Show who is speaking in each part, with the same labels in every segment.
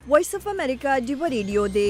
Speaker 1: وایس اف امریکا ډیو ریډیو دی.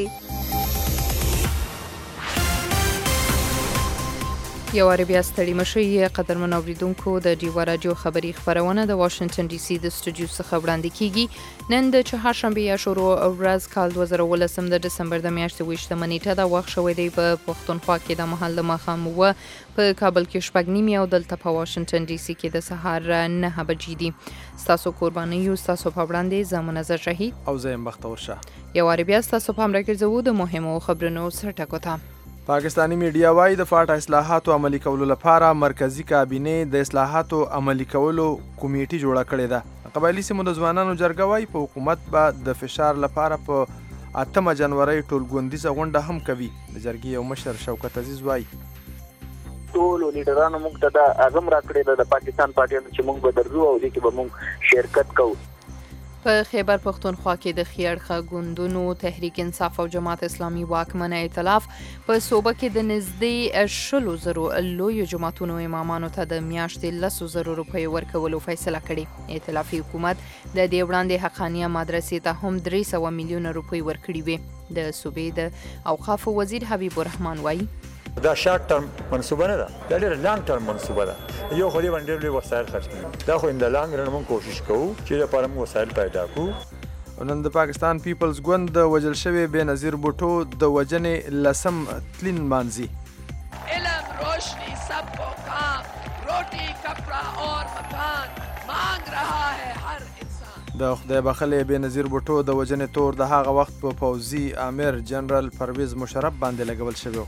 Speaker 2: یو بیا ستړي مشي قدرمن اوریدونکو د ډیو رادیو خبری خبرونه د واشنگټن ډي سي د سټوډیو څخه وړاندې کیږي. نن د چهارشنبه یا شروع ورځ کال 2018 د دسمبر د میاشتې 28 نیټه د وخت شوې دی په پښتونخوا کې د محل مخام و په کابل کې شپږ نیمه او دلته په واشنگټن ډي سي کې د سهار 9 بجې دي. تاسو قرباني یو تاسو په وړاندې زمونه نظر شهید
Speaker 3: او زم بختور شه.
Speaker 2: یو بیا تاسو په امر کې زو د مهمو خبرونو سره ټکوتا.
Speaker 3: پاکستانی میډیا وايي د فاټا اصلاحاتو عملي کولو لپاره مرکزی کابینه د اصلاحاتو عملي کولو کمیټه جوړه کړې ده. قبایلی سیمو د ځوانانو جرګه وايي په حکومت به د فشار لپاره په 8 جنوري ټولګوندیزه غونډه هم کوي. د جرګې یو مشر شوکت عزیز وايي
Speaker 4: ټول لیډرانو موږ ته د اعظم راکړی د پاکستان پارټیانو چې موږ به درځو او دې کې به موږ شرکت کوو.
Speaker 2: په خیبر پښتونخوا کې د خیړخه ګوندونو تحریک انصاف او جماعت اسلامي واکمنه ائتلاف په صوبه کې د نږدې 100,000 لوی جماعتونو امامانو ته د میاشتې 100,000 روپۍ ورکولو فیصله کړې. ائتلافي حکومت د دې وړاندې حقانیه مدرسې ته هم 300 میلیونه روپۍ ورکړې وې. د صوبې د اوقافو وزیر حبیب الرحمن وایي
Speaker 5: دا شارټ ټرم منصوبه نه ده، دا ډېر لانګ ټرم منصوبه ده. یو خو دې باندې ډېر وسایل خرج کړي، دا خو ان د لانګ رن موږ کوشش کوو چې لپاره موږ وسایل پیدا کړو.
Speaker 3: نن د پاکستان پیپلز ګوند د وجل شوی بېنظیر بوټو د وجنې لسم تلین مانځي.
Speaker 6: علم روشنی سب کو کام روٹی کپڑا اور مکان مانگ رہا ہے ہر انسان.
Speaker 3: د خدای بخلې بېنظیر بوټو د وجنې تور د هغه وخت په پوځي امیر جنرال پرویز مشرف باندې لګول شوی.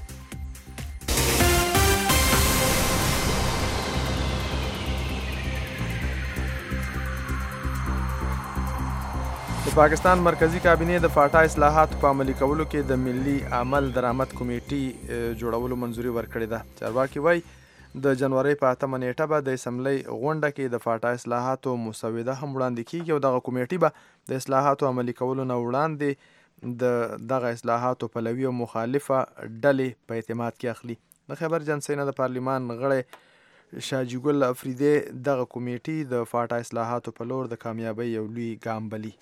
Speaker 3: د پاکستان مرکزی کابینه د فاټا اصلاحاتو په عملي کولو کې د ملي عمل درآمد کمیټې جوړولو منځوري ورکړې ده. چارواکي وایي د جنوري په 8 نیټه به د اسمبلی غونډه کې د فاټا اصلاحاتو مسوده هم وړاندې کیږي او دغه کمیټې به د اصلاحاتو عملي کولو نه وړاندې دغه اصلاحاتو پلوي او مخالفه ډلې په اعتماد کې اخلي. د خیبر جنسینه د پارلیمان غړی شاجګل افریدی دغه کمیټې د فاټا اصلاحاتو په لور د کامیابی یو لوی ګام بلي.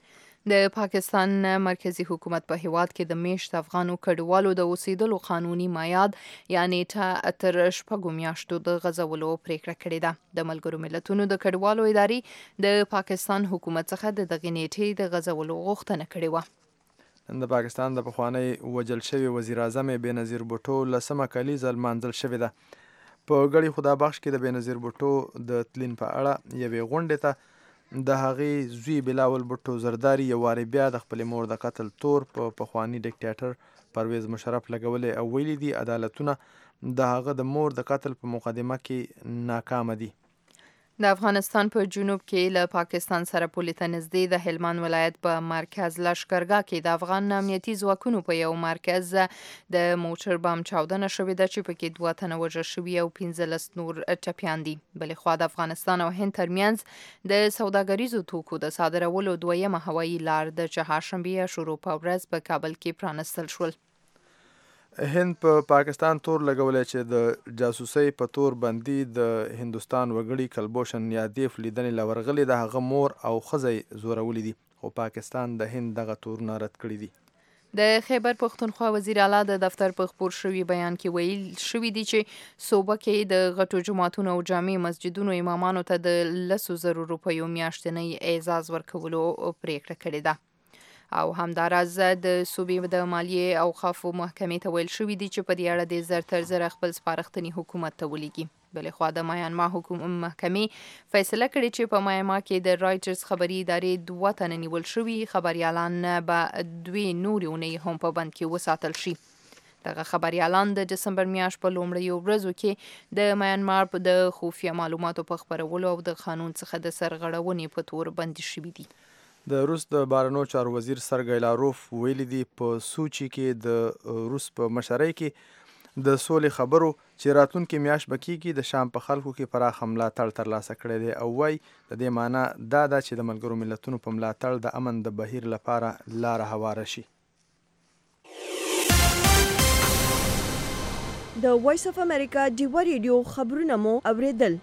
Speaker 2: د پاکستان مرکزی حکومت په هیواد کې د میشت افغانو کډوالو د اوسېدلو قانوني میعاد یعنی تر 6 میاشتو د غځولو پریکړه کړې ده. د ملګرو ملتونو د کډوالو ادارې د پاکستان حکومت څخه د دغې نیټې د غځولو غوښتنه کړې وه.
Speaker 3: د پاکستان د پخوانی وجل شوی وزیر اعظم بېنظیر بوټو لسمه کلیزه لمانځل شوې ده. په ګړی خدا بخش کې د بېنظیر بوټو د تلین په اړه یوې غونډې ته د هغې زوی بلاول بوټو زرداری یو وارې بیا د خپلې مور د قتل تور په پخواني ډیکټیټر پرویز مشرف لګولې او ویلي دي عدالتونه د هغه د مور د قتل په مقدمه کې ناکامه دي.
Speaker 2: د افغانستان په جنوب کې له پاکستان سره پولې ته نږدې د هلمند ولایت په مرکز لشکرګاه کې د افغان امنیتي ځواکونو په یو مرکز د موټر بم چاودنه شوې ده چې پکې 2 تنه وژل شوي او 15 نور ټپیان دي. بلې خوا د افغانستان او هند ترمنځ د سوداګریزو توکو د صادرولو 2مه هوایي لار د چهارشنبه شروع په ورځ په کابل کې پرانستل شول.
Speaker 3: هند په پاکستان تور لګولې چې د جاسوسۍ په تور بندي د هندوستان وګړي کلبوشن یادیف لیدنې لورغلي د هغه مور او ښځې زورولې دي خو پاکستان د هند دغه تورونه رد کړي دي.
Speaker 2: د خیبر پښتونخوا وزیر اعلی د دفتر په خپور شوي بیان کې ویل شوي دي چې صوبه کې د غټو جماعتونو او جامع مسجدونو امامانو ته د 100,000 روپیو میاشتنی اعزاز ورکولو پریکړه کړې ده. او همداراز د صوبې د مالیې او اوقافو محکمې ته ویل شوي دي چې په دې اړه د زر تر زر خپل سپارښتنې حکومت ته ولیږي. بلې خوا د میانما محکمې فیصله کړې چې په میانما کې د رایټرز خبري ادارې 2 تنه نیول شوي خبريالان به 2 نورې اونۍ هم په بند کې وساتل شي. دغه خبريالان د دسمبر میاشت په لومړیو ورځو کې د میانمار د خفیه معلوماتو په خپرولو او د قانون څخه د سرغړونې په تور بندي شوي دي.
Speaker 3: د روس د بهرنیو چارو وزیر سرګی لاروف ویلي دي په سوچي کې د روس په مشرۍ کې د سولې خبرو چې راتلونکي میاشت به کېږي د شام په خلکو کې پراخ ملاتړ ترلاسه کړی دی او وایي د دې معنی دا ده چې د ملګرو ملتونو په ملاتړ د امن د بهیر لپاره لاره هواره شي.
Speaker 1: د وایس اف امریکا ډیو ریډیو خبرونه مو اوریدل.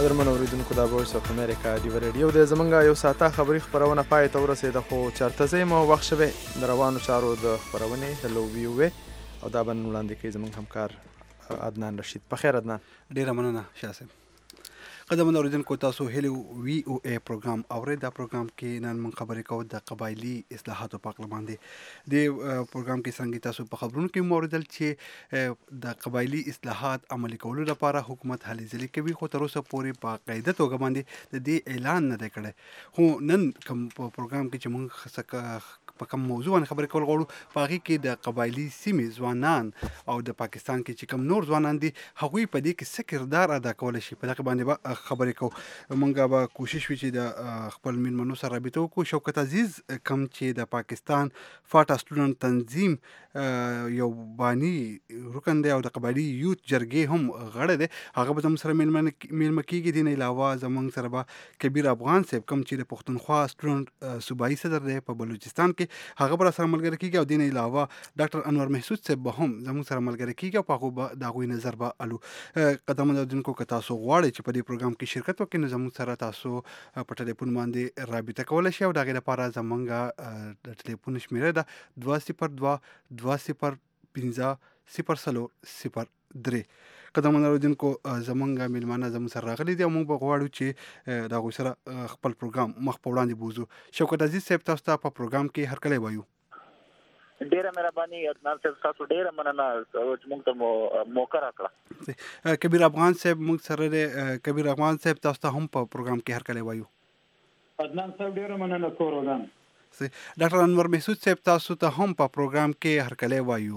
Speaker 3: قدرمن اوریدونکو دا وایس اف امریکا دی ریډیو د زمونږ یو ساعته خبری خبرونه پای ته ورسېده خو چرته زې مو وخت شوه د روانو چارو د خبرونه هلو ویو او دا بن وړاندې کوي زمونږ همکار عدنان رشید. په خیر عدنان.
Speaker 7: ډیره مننه شاسم. قدمن اوریدونکو تاسو هلو وی او ای پروګرام اورئ. دا پروګرام کې نن موږ خبرې کوو د قبایلی اصلاحاتو په اړه باندې. د پروګرام کې څنګه تاسو په خبرونو کې موردل چې د قبایلی اصلاحات عملي کولو لپاره حکومت هلې ځلې کوي خو تر اوسه پورې په قاعده توګه باندې د دې اعلان نه دی کړی. خو نن کوم پروګرام کې چې موږ په کوم موضوع باندې خبرې کول غواړو په هغې کې د قبایلي سیمې ځوانان او د پاکستان کې چې کوم نور ځوانان دي هغوی په دې کې څه کردار ادا کولی شي په دغه باندې به خبرې کوو. موږ به کوشش وي چې د خپل میلمنو سره رابطه وکړو. شوکت عزیز کوم چې د پاکستان فاټا سټوډنټ تنظیم یو بانی رکن دی او د قبایلي یوت جرګې هم غړی دی هغه به زموږ سره میلمه کېږي. دې نه علاوه زموږ سره به کبیر افغان صاحب کوم چې د پښتونخوا سټوډنټ صوبایي صدر دی په بلوچستان کې هغه به سره ملګری کېږي او دې نه علاوه ډاکټر انور محسود صاحب به هم زموږ سره ملګری کېږي او په هغو به د هغوی نظر به الو. قدمن اوریدونکو که تاسو غواړئ چې په دې پروګرام کې شرکت وکړئ نو زموږ سره تاسو په ټلیفون باندې رابطه کولی شئ او د هغې لپاره زموږ د ټلیفون شمېره ده 202-205-003. قدمن اوریدونکو زموږ میلمانه زموږ سره راغلي دي او موږ به غواړو چې د هغوی سره خپل پروګرام مخ په وړاندې بوځو. شوکت عزیز صاحب تاسو ته په پروګرام کې هرکلی وایو.
Speaker 4: ډیره مهرباني عدنان صاحب تاسو ډیره مننه چې موږ ته موقع راکړه.
Speaker 7: کبیر افغان صاحب موږ سره دی. کبیر افغان صاحب تاسو ته هم په پروګرام کې هرکلی وایو.
Speaker 8: عدنان صاحب ډیره مننه کور ودان.
Speaker 7: ډاکټر انور محسود صاحب تاسو ته هم په پروګرام کې هرکلی وایو.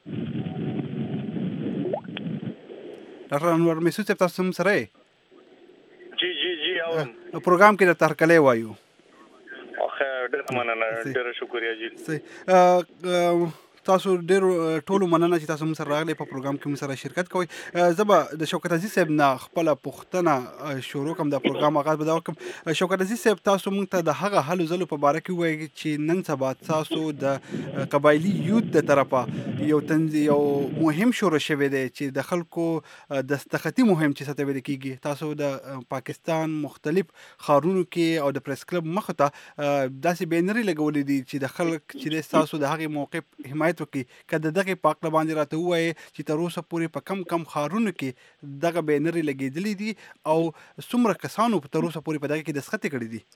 Speaker 7: ډاکټر انور محسود صاحب تاسو هم سره
Speaker 9: جی
Speaker 7: پروګرام کې درته هرکلی وایو.
Speaker 9: ډېر مننه ډېر شکریہ جی.
Speaker 7: تاسو ډېر ټولو مننه چې تاسو موږ سره راغلي په پروګرام کې موږ سره شرکت کوئ. زه به د شوکت عزیز صاحب نه خپله پوښتنه شروع کړم. د پروګرام آغاز به دا وکړم. شوکت عزیز صاحب تاسو موږ ته د هغه هلو ځلو په باره کې ووایئ چې نن سبا تاسو د قبایلي یوت د طرفه یو مهم شروع شوی دی چې د خلکو دستخطي مهم چې څه ته ویل کېږي. تاسو د پاکستان مختلف ښارونو کې او د پریس کلب مخې ته داسې بینرې لګولې دي چې د خلک چې تاسو د هغې موقف حمایت وکړي. که د دغې په هکله باندې راته ووایئ چې تر اوسه پورې په کم ښارونو کې دغه بینرې لګېدلې دي او څومره کسانو تر اوسه پورې په دغه کې دستخط کړي دي.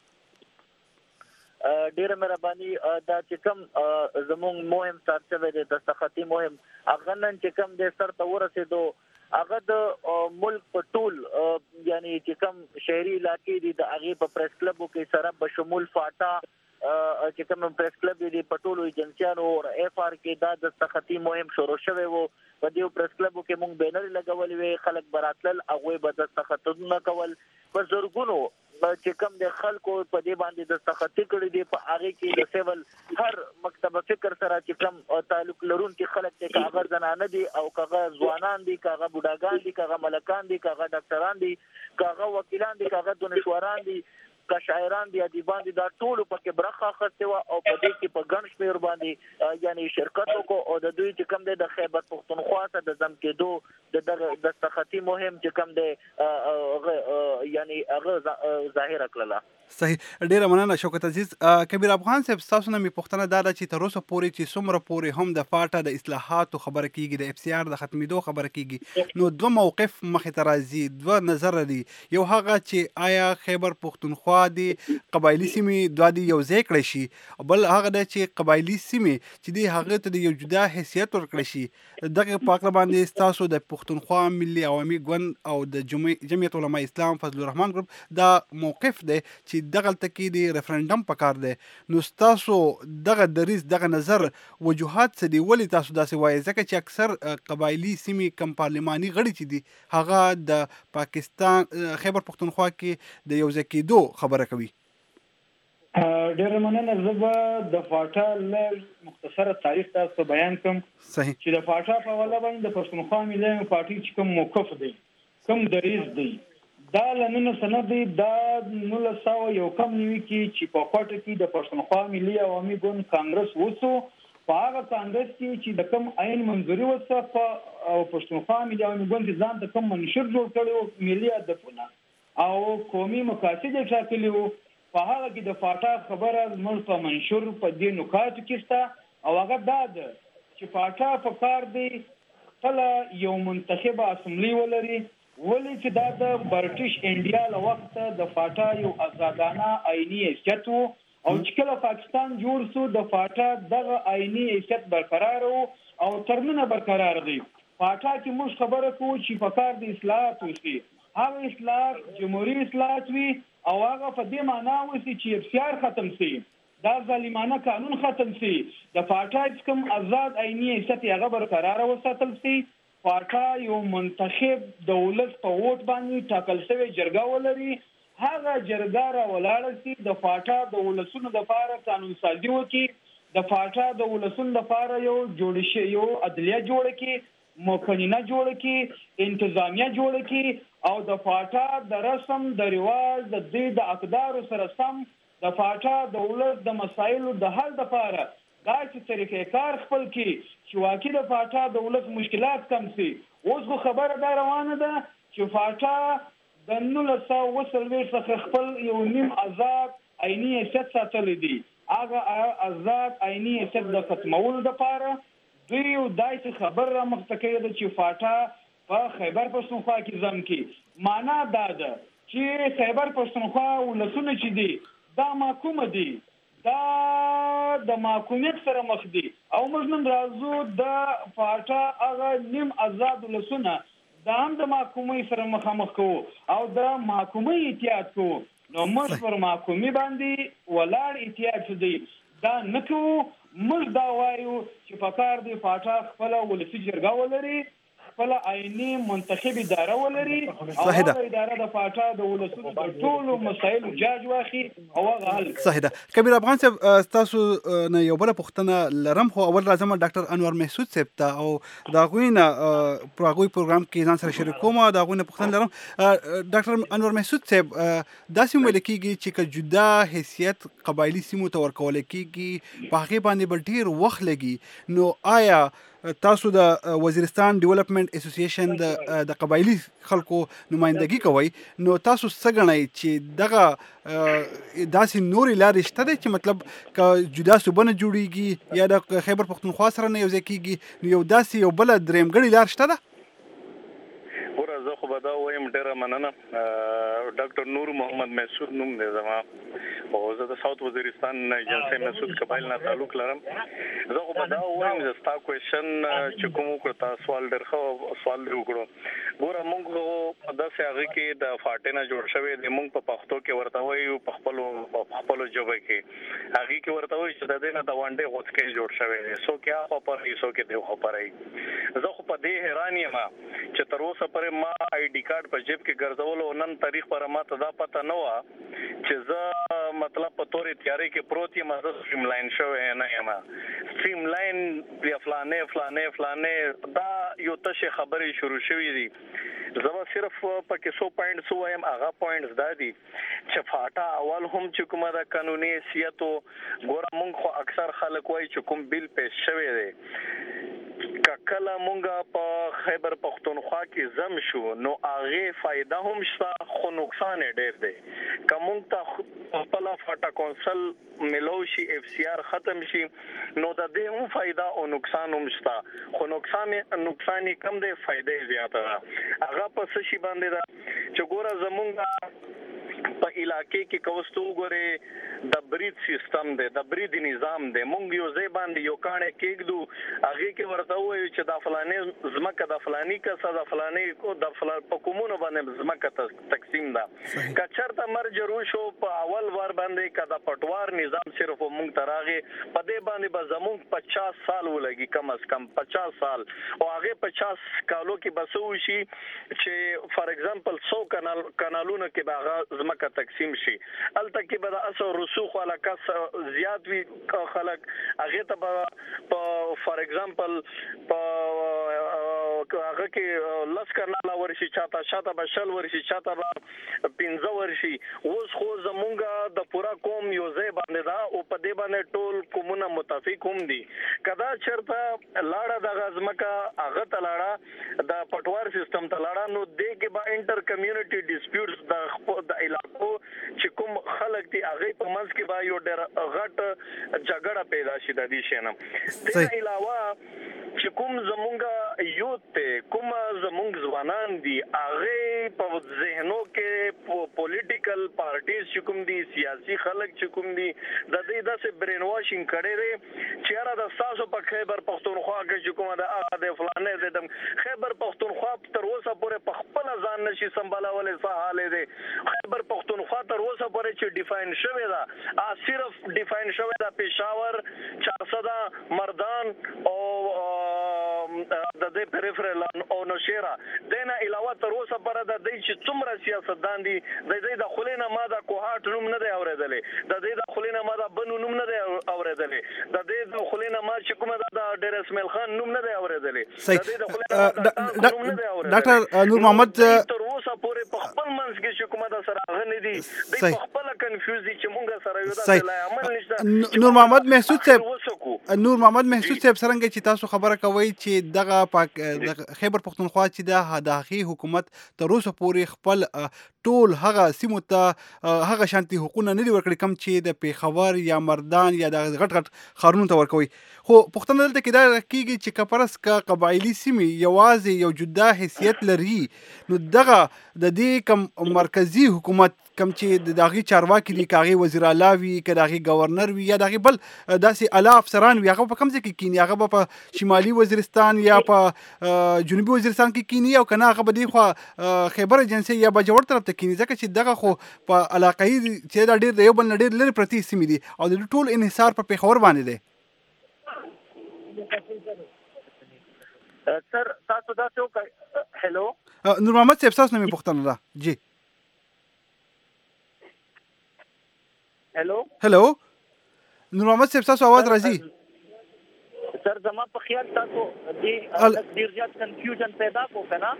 Speaker 4: ډیره مهرباني. دا چې کوم زموږ مهم سات شوی دی دستخطي مهم هغه نن چې کوم دی سر ته ورسېدو هغه د ملک په ټول یعنی چې کوم شهري علاقې دي د هغې په پریس کلبو کې سره بشمول فاټا چې کوم پریس کلب دي په ټولو ایجنسیانو او اف آر کې دا دستخطي مهم شروع شوی و. په دې پریس کلبو کې موږ بینرې لګولې وې خلک به راتلل هغوی به دستخطونه کول. په زرګونو چې کوم د خلکو په دې باندې دستخطي کړي دي په هغې کې د سیول هر مکتب فکر سره چې کوم تعلق لرونکي خلک دي که هغه زنانه دي او که هغه ځوانان دي که هغه بوډاګان دي که هغه ملکان دي که هغه ډاکټران دي که هغه وکیلان دي که هغه دانشوران دي که شاعران دي ادیبان دي دا ټولو پکې برخه اخیستې وه او په دې کې په ګڼ شمېر باندې یعنې شرکت وکړو او د دوی چې کوم دی د خیبر پښتونخوا ته د ضم کېدو د دغه دستخطي مهم چې کوم دی یعنې هغه ظاهره کړله.
Speaker 7: صحیح. ډیره مننه شوکت عزیز. کبیر افغان صاحب ستاسو نه مې پوښتنه دا ده چې تر اوسه پورې چې څومره پورې هم د فاټا د اصلاحاتو خبره کېږي د اف سی آر د ختمېدو خبره کېږي نو دوه موقف مخې ته راځي دوه نظره دي. یو هغه چې آیا خیبر پښتونخوا دي قبایلي سیمې دوه دي یو ځای کړی شي بل هغه ده چې قبایلي سیمې چې دي هغې ته د یو جدا حیثیت ورکړی شي. دغه په هکله باندې ستاسو د پښتونخوا ملي عوامي ګوند او د جمعیت علما اسلام فضل الرحمن ګروپ دا موقف دی چې دغلته کې د ریفرنډم پکار دی. نو ستاسو دغه دریځ دغه نظر وجوهات څه دي ولې تاسو داسې وایئ ځکه چې اکثر قبایلي سیمې کم پارلماني غړي چې دي هغه د پاکستان خیبر پښتونخوا کې د یو ځای کېدو خبره کوي.
Speaker 8: ډېره مننه. زه به د فاټا لږ مختصره تاریخ تاسو بیان کړم.
Speaker 7: صحیح.
Speaker 8: چې د فاټا په وله باندې د پښتونخوا ملي پارټي چې کوم موقف دی کوم دریځ دی دا لننه سند دی دا 1991 کې چې په کوټه کې د پښتونخوا ملي عوامي ګوند کانګرس وسو په هغه کانګرس کې چې د کوم عین منځوري وسه په پښتونخوا ملي عوامي ګوند ځان د کوم منشور جوړ کړو ملي هدفونه او قومي مقاصد ټاکلي وو. په هغه کې د فاټا خبره زموږ په منشور په دې نکاتو کې شته او هغه دا ده چې فاټا په کار دی خپله یو منتخبه اسمبلي ولري، ولې چې دا د برټش انډیا له وخته د فاټا یو آزادانه آئیني حیثیت و او چې کله پاکستان جوړ شو د فاټا دغه آئیني حیثیت برقرار و او تر ننه برقرار دی. فاټا کې موږ خبره کوو چې په کار د اصلاحات وشي، هغه اصلاحات جمهوري اصلاحات وي او هغه په دې معنا وشي چې افتیار ختم شي، دا ظالمانه قانون ختم شي، د فاټا کوم آزاد آئیني حیثیت هغه برقرار وساتل شي. فاټا یو منتخب د ولس په ووټ باندې ټاکل شوی جرګه ولري، هغه جرګه را ولاړه شي د فاټا د ولسونو دپاره قانون سازي وکړي، د فاټا د ولسونو دپاره یو جوړ شي یو عدلیه جوړه کړي، مقننه جوړه کړي، انتظامیه جوړه کړي او د فاټا د رسم د رواج د دې د اقدارو سره سم د فاټا د ولس د مسایلو د حل لپاره داسې طریقې کار خپل کړي چې واقعي د فاټا د ولس مشکلات کم شي. اوس خو خبره دا روانه ده چې فاټا د 1940 څخه خپل یو نیم آزاد آئیني حیثیت ساتلی دی، هغه آزاد آئیني حیثیت د ختمولو لپاره دوی یو داسې خبر را مخته کړی ده چې فاټا په خیبر پښتونخوا کې ځم کې. معنا دا ده چې خیبر پښتونخوا ولسونه چې دي دا محکومه دي، دا د محکومیت سره مخ دي او موږ نن راځو د فاټا هغه نیم آزاد ولسونه دا هم د محکومۍ سره مخامخ کوو او د محکومۍ احتیاط کوو. نو موږ پر محکومي باندې ولاړ احتیاط دی دا نه کوو. موږ دا وایو چې په کار دی فاټا خپله ولسي جرګه ولري، خپله آئیني منتخب اداره ولري او هغه اداره د فاټا د ولسونو د ټولو مسایلو جاج واخلي او هغه حل.
Speaker 7: صحیح ده. کبیر افغان صاحب ستاسو نه یو بله پوښتنه لرم، خو اول راځم ډاکټر انور محسود صاحب ته او د هغوی نه په هغوی پروګرام کې ځان سره شریک کوم او د هغوی نه پوښتنه لرم. ډاکټر انور محسود صاحب داسې ویل کېږي چې که جدا حیثیت قبایلي سیمو ته ورکول کېږي په هغې باندې به ډېر وخت لګي، نو آیا تاسو د وزیرستان ډیولپمنٹ اسوسییشن د قبایلی خلکو نمائندګي کوي، نو تاسو څه ګڼئ چې دغه داسې نورې لارې شته دی چې مطلب که جدا صوبه نه جوړیږي یا د خیبر پښتونخوا سره نه یوځای کېږي نو یو داسې یو بله درېمګړې لار شته ده؟
Speaker 9: ګوره زه خو به دا وایم ډېره مننه. ډاکټر نور محمد محسود نوم دی زما او زه د ساوث وزیرستان ایجنسۍ محسود قبایل نه تعلق لرم. زه خو به دا وایم چې ستا کوېشن چې کوم وکړو تا سوال ډېر ښه سوال دې وکړو. ګوره موږ داسې هغې کې د فاټې نه جوړ شوی دی، موږ په پښتو کې ورته وایو په خپلو ژبه کې هغې کې ورته وایو چې د دې نه د ونډې غوڅکۍ جوړ شوی دی، څوک یې هخوا پرهي څوک یې دېخوا پرهي. زه خو په دې حیران یم چې تر اوسه پورې ما آی ډي کارت په جیب کې ګرځولو نن تاریخ پر ما ته دا پته نه وه چې زه مطلب په تورې تیارې کې پروت یم، زه سټریم لاین شوی نه یم. سټریم لاین یا فلانې دا یو تشې خبرې شروع شوي دي. زه به صرف پکې 100 پوینټس ووایم، هغه پوینټس دا دي چې فاټا اول هم چې کومه د قانوني حیثیت و، ګوره مونږ خو اکثر خلک وایي چې کوم بیل پیش شوی دی که کله مونږ په خیبر پښتونخوا کې ضم شو نو هغې فایده هم شته خو نقصان یې ډېر دی. که مونږ ته خپله فاټا کونسل ملو شي، اف سی آر ختم شي، نو د دې هم فایده او نقصان هم شته، خو نقصان یې کم دی، فایده یې زیاته ده. هغه په څه شي باندې ده چې ګوره زمونږ په علاقې کې کوستو ګورې د برید سیستم دی، د برید نظام دی. مونږ یو ځای باندې یو کاڼی کېږدو، هغې کې ورته ووایو چې دا فلانې ځمکه د فلاني کسه د فلانې په کومونو باندې ځمکه تقسیم ده. که چېرته مرجر وشو په اول وار باندې که د پټوار نظام صرف مونږ ته راغې، په دې باندې به زمونږ 50 سال ولګي، کم از کم 50 سال، او هغې 50 کالو کې به څه وشي چې فار ایگزامپل 100 کانالونو کې به هغه ځمکه تقسیم شي. هلته کې به د اصل رسوخ والا کس زیات وي خلک، هغې ته به په فار ایگزامپل په هغه کې 10 کاناله ورشي، چاته شاته به 20 ورشي، چاته به 15 ورشي. اوس خو زمونږ د پوره قوم یو ځای باندې ده او په دې باندې ټول قومونه متفق هم دي. که دا چېرته لاړه دغه ځمکه هغه ته لاړه، د پټوار سیستم ته لاړه، نو دې کې به انټر کمیونټي ډسپیوټس د خلک دي هغه په منځ کې به یو ډېر غټ جګړه پیدا شي د دې شي نه. د علاوه چې کوم زمونږ یوت ته کوم زمونږ ځوانان دي هغه په ذهنو کې پولیټیکل پارټیز چې کوم دي سیاسي خلک چې کوم دي د دې داسې برین واشینګ کړي دي چې را د تاسو په خیبر پختونخوا کې چې کومه د هغه د فلانې د خیبر پختونخوا تر اوسه پورې په خپل ځان نشي سمبالولې څه حال دی. خیبر پختونخوا تر اوسه پورې چې ډیفاین شوی دا صرف ډیفاین شوی دا پېښور 400 مردان او د دې پریفرل او نشيرا دنه علاوه تر اوسه پر د دې چې څومره سیاستدان دي د دې د خلینه ماده کوهات نوم نه دی اورېدلې د دې د خلینه ماده بنو نوم نه دی اورېدلې د دې د خلینه ما چې کومه د ډیر اسماعیل خان نوم نه دی اورېدلې د دې د خلینه نوم نه دی اورېدلې.
Speaker 7: ډاکټر نور محمد
Speaker 9: تر اوسه پورې په خپل منځ کې چې کومه د سره غنې دي د په خپل کنفیوز دي چې مونږ سره یو د عمل نشته.
Speaker 7: نور محمد محسود صاحب څنګه چې تاسو خبره کوي چې دغه خیبر پختونخوا چې د هغې حکومت تر اوسه پورې خپل ټول هغه سیمو ته هغه شانتي حقوقونه نه دي ورکړي کوم چې د پیښور یا مردان یا د غټ غټ ښارونو ته ورکوي. خو پوښتنه دلته کې دا کېږي چې که فرض که قبایلي سیمې یوازې یو جدا حیثیت لري نو دغه د دې کوم مرکزي حکومت کوم چې د هغې چارواکي دي که هغې وزیر اعلی وي که د هغې ګورنر وي یا د هغې بل داسې اعلی افسران وي هغه په کوم ځای کې کینی هغه به په شمالي وزیرستان یا په جنوبي وزیرستان کې کینی او که نه هغه به دې خوا خیبر ایجنسۍ یا باجوړ طرف ته کینی ځکه چې دغه خو په علاقایي چې دا ډېر د یو بل نه ډېر لرې پرتې سیمې دي او د ټول انحصار په پېښور باندې دی.
Speaker 4: سر تاسو دا څه وکړئ. هلو
Speaker 7: نور محمد صاحب تاسو نه مې پوښتنه ده. جی هلو نور محمد صاحب تاسو आवाज راځي.
Speaker 4: سر زما په خیال تاسو دې ډیر زیات کنفیوژن پیدا کو کنه.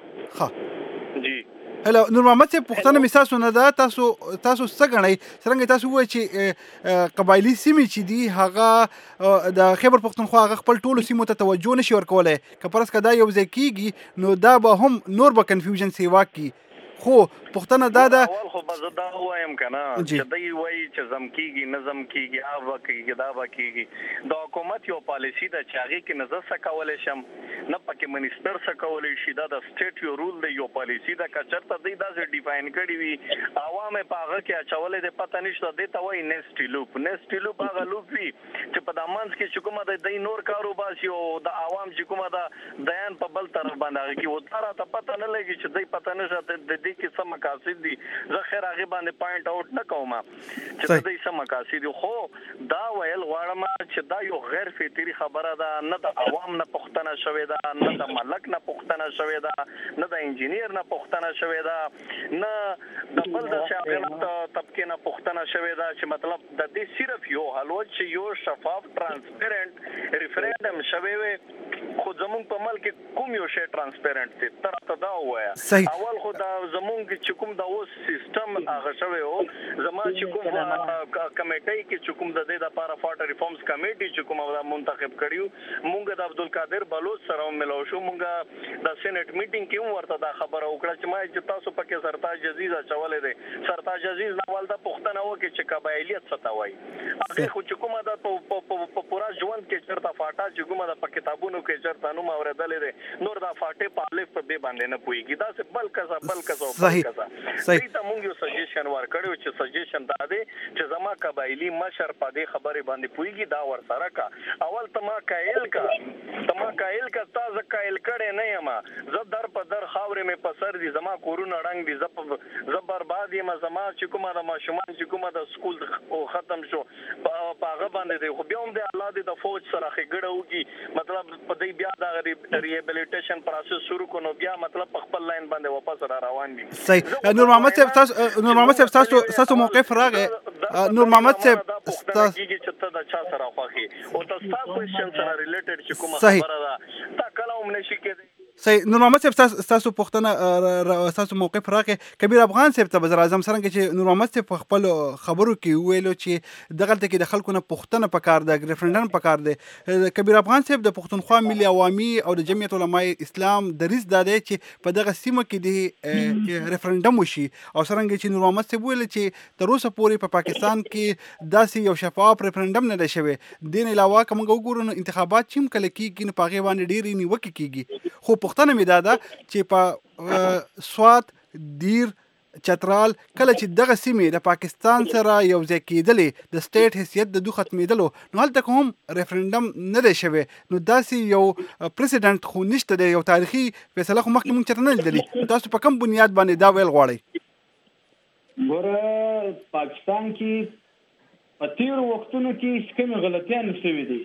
Speaker 9: ها جی
Speaker 7: هلو نور محمد صاحب پوښتنه مې تاسو نه ده تاسو څه غنئ څنګه تاسو وایي چې قبایلي سیمې چې دي هغه د خیبر پختونخوا هغه خپل ټولو سیمو ته توجه نشي ورکولی که فرض که دا یو ځای کېږي نو دا به هم نور به کنفیوژن سیوا کړي. خو پوښتنه دا ده
Speaker 9: اول خو به زه دا وایم که نه چې دوی وایي چې زم کېږي نه زم کېږي هغه به کېږي دا به کېږي د حکومت یو پالیسي ده چې هغې کې نه زه څه کولی شم نه پکې منیسټر څه کولی شي دا د سټیټ یو رول دی یو پالیسي ده که چېرته دوی داسې ډیفاین کړي وي عوام یې په هغه کې اچولی دی پته نشته دې ته وایي نیسټي لوپ هغه لوپ وي چې په دا منځ کې چې کومه د دوی نور کار وباسي او د عوام چې کومه ده دیان په بل طرف باندې هغه کې و دا راته پته نه لګي چې دوی پته نشته د دې کې څه مقاصد دي. زه خیر هغې باندې پوینټ آوټ نه کوم چې د دوی څه مقاصد دي خو دا ویل غواړم چې دا یو غیر فطري خبره ده نه د عوام نه پوښتنه شوې ده نه د ملک نه پوښتنه شوې ده نه د انجینیر نه پوښتنه شوې ده نه د بل د شاغل طبقې نه پوښتنه شوې ده چې مطلب د دې صرف یو حل و چې یو شفاف ټرانسپیرنټ ریفرنډم شوی وي خو زمونږ په ملک کې کوم یو شی ټرانسپیرنټ دی ته راته دا ووایه. اول خو دا زمونږ چې کوم د اوس سیستم هغه شوی و زما چې کوم کمیټۍ کې چې کوم د دې دپاره فاټ ریفارمز کمیټي چې کوم منتخب کړیو مونږ د عبدالقادر بلوچ سره ملو شو مونږ د سینټ میټینګ کې هم ورته دا خبره وکړه چې ما چې تاسو پکې سرتاج عزیز اچولی دی سرتاج عزیز نه والده پوښتنه وکړي چې قبایلیت څه ته وایي هغې خو چې کومه ده په پوره ژوند کې چېرته فاټا چې کومه ده په کتابونو کې چېرته نوم اورېدلی دی نور دا فاټې په الف په بې باندې نه پوهېږي داسې بل کسه دوی ته مونږ یو سجیشن ورکړی چې سجیشن دا دی چې زما قبایلي مشر په دې خبرې باندې پوهېږي دا ورسره کا اول ته ما قایل کا تا زه قایل کړی نه یم زه در په در خاورې مې په سر دي زما کورونه ړنګ دي زه برباد یم زما چې کومه د ماشومان چې کومه د سکول ختم شو په هغه باندې دی خو بیا هم دی الله دې د فوج سره ښېګړه وکړي مطلب په دې بیا دغه ریهیبلیټیشن پروسس شروع کړو نو بیا مطلب په خپل لاین باندې واپس را روان دي.
Speaker 7: نور محمد صاحب تاسو موقف راغی نور محمد صاحب تاسو
Speaker 9: چې ته د چا سره خوښي او تاسو کوېسچن سره ریلیټډ چې کومه خبره ده تا کله هم نشي کېدی
Speaker 7: صحیح. نور محمد صاحب تاسو پوښتنه تاسو موقف راکې کبیر افغان صاحب ته وزیر اعظم څرنګه چې نور محمد صاحب په خپل خبرو کې ویلو چې دغلته کې د خلکو نه پوښتنه پکار ده ریفرندم پکار دی کبیر افغان صاحب د پښتونخوا ملي عوامي او د جمعیت علماء اسلام دریځ دا دی چې په دغه سیمه کې د ریفرندم وشي او څرنګه چې نور محمد صاحب ویل چې تر اوسه پورې په پاکستان کې داسې یو شفاف ریفرندم نه دی شوی. دین علاوه که موږ وګورو نو انتخابات چې هم کله کېږي نو په هغې باندې ډېرې نیوکې کېږي. خو پوښتنه مې دا ده چې په سوات دیر چترال کله چې دغه سیمې د پاکستان سره یو ځای کېدلې د سټیټ حیثیت د دوی ختمېدلو نو هلته که هم ریفرنډم نه دی شوی نو داسې یو پریسیډنټ خو نشته دی یو تاریخي فیصله خو مخکې موږ چېرته نه لیدلي. تاسو په کوم بنیاد باندې دا ویل غواړئ؟
Speaker 8: ګوره پاکستان کې په تېرو وختونو کې کومې غلطیانې شوي دي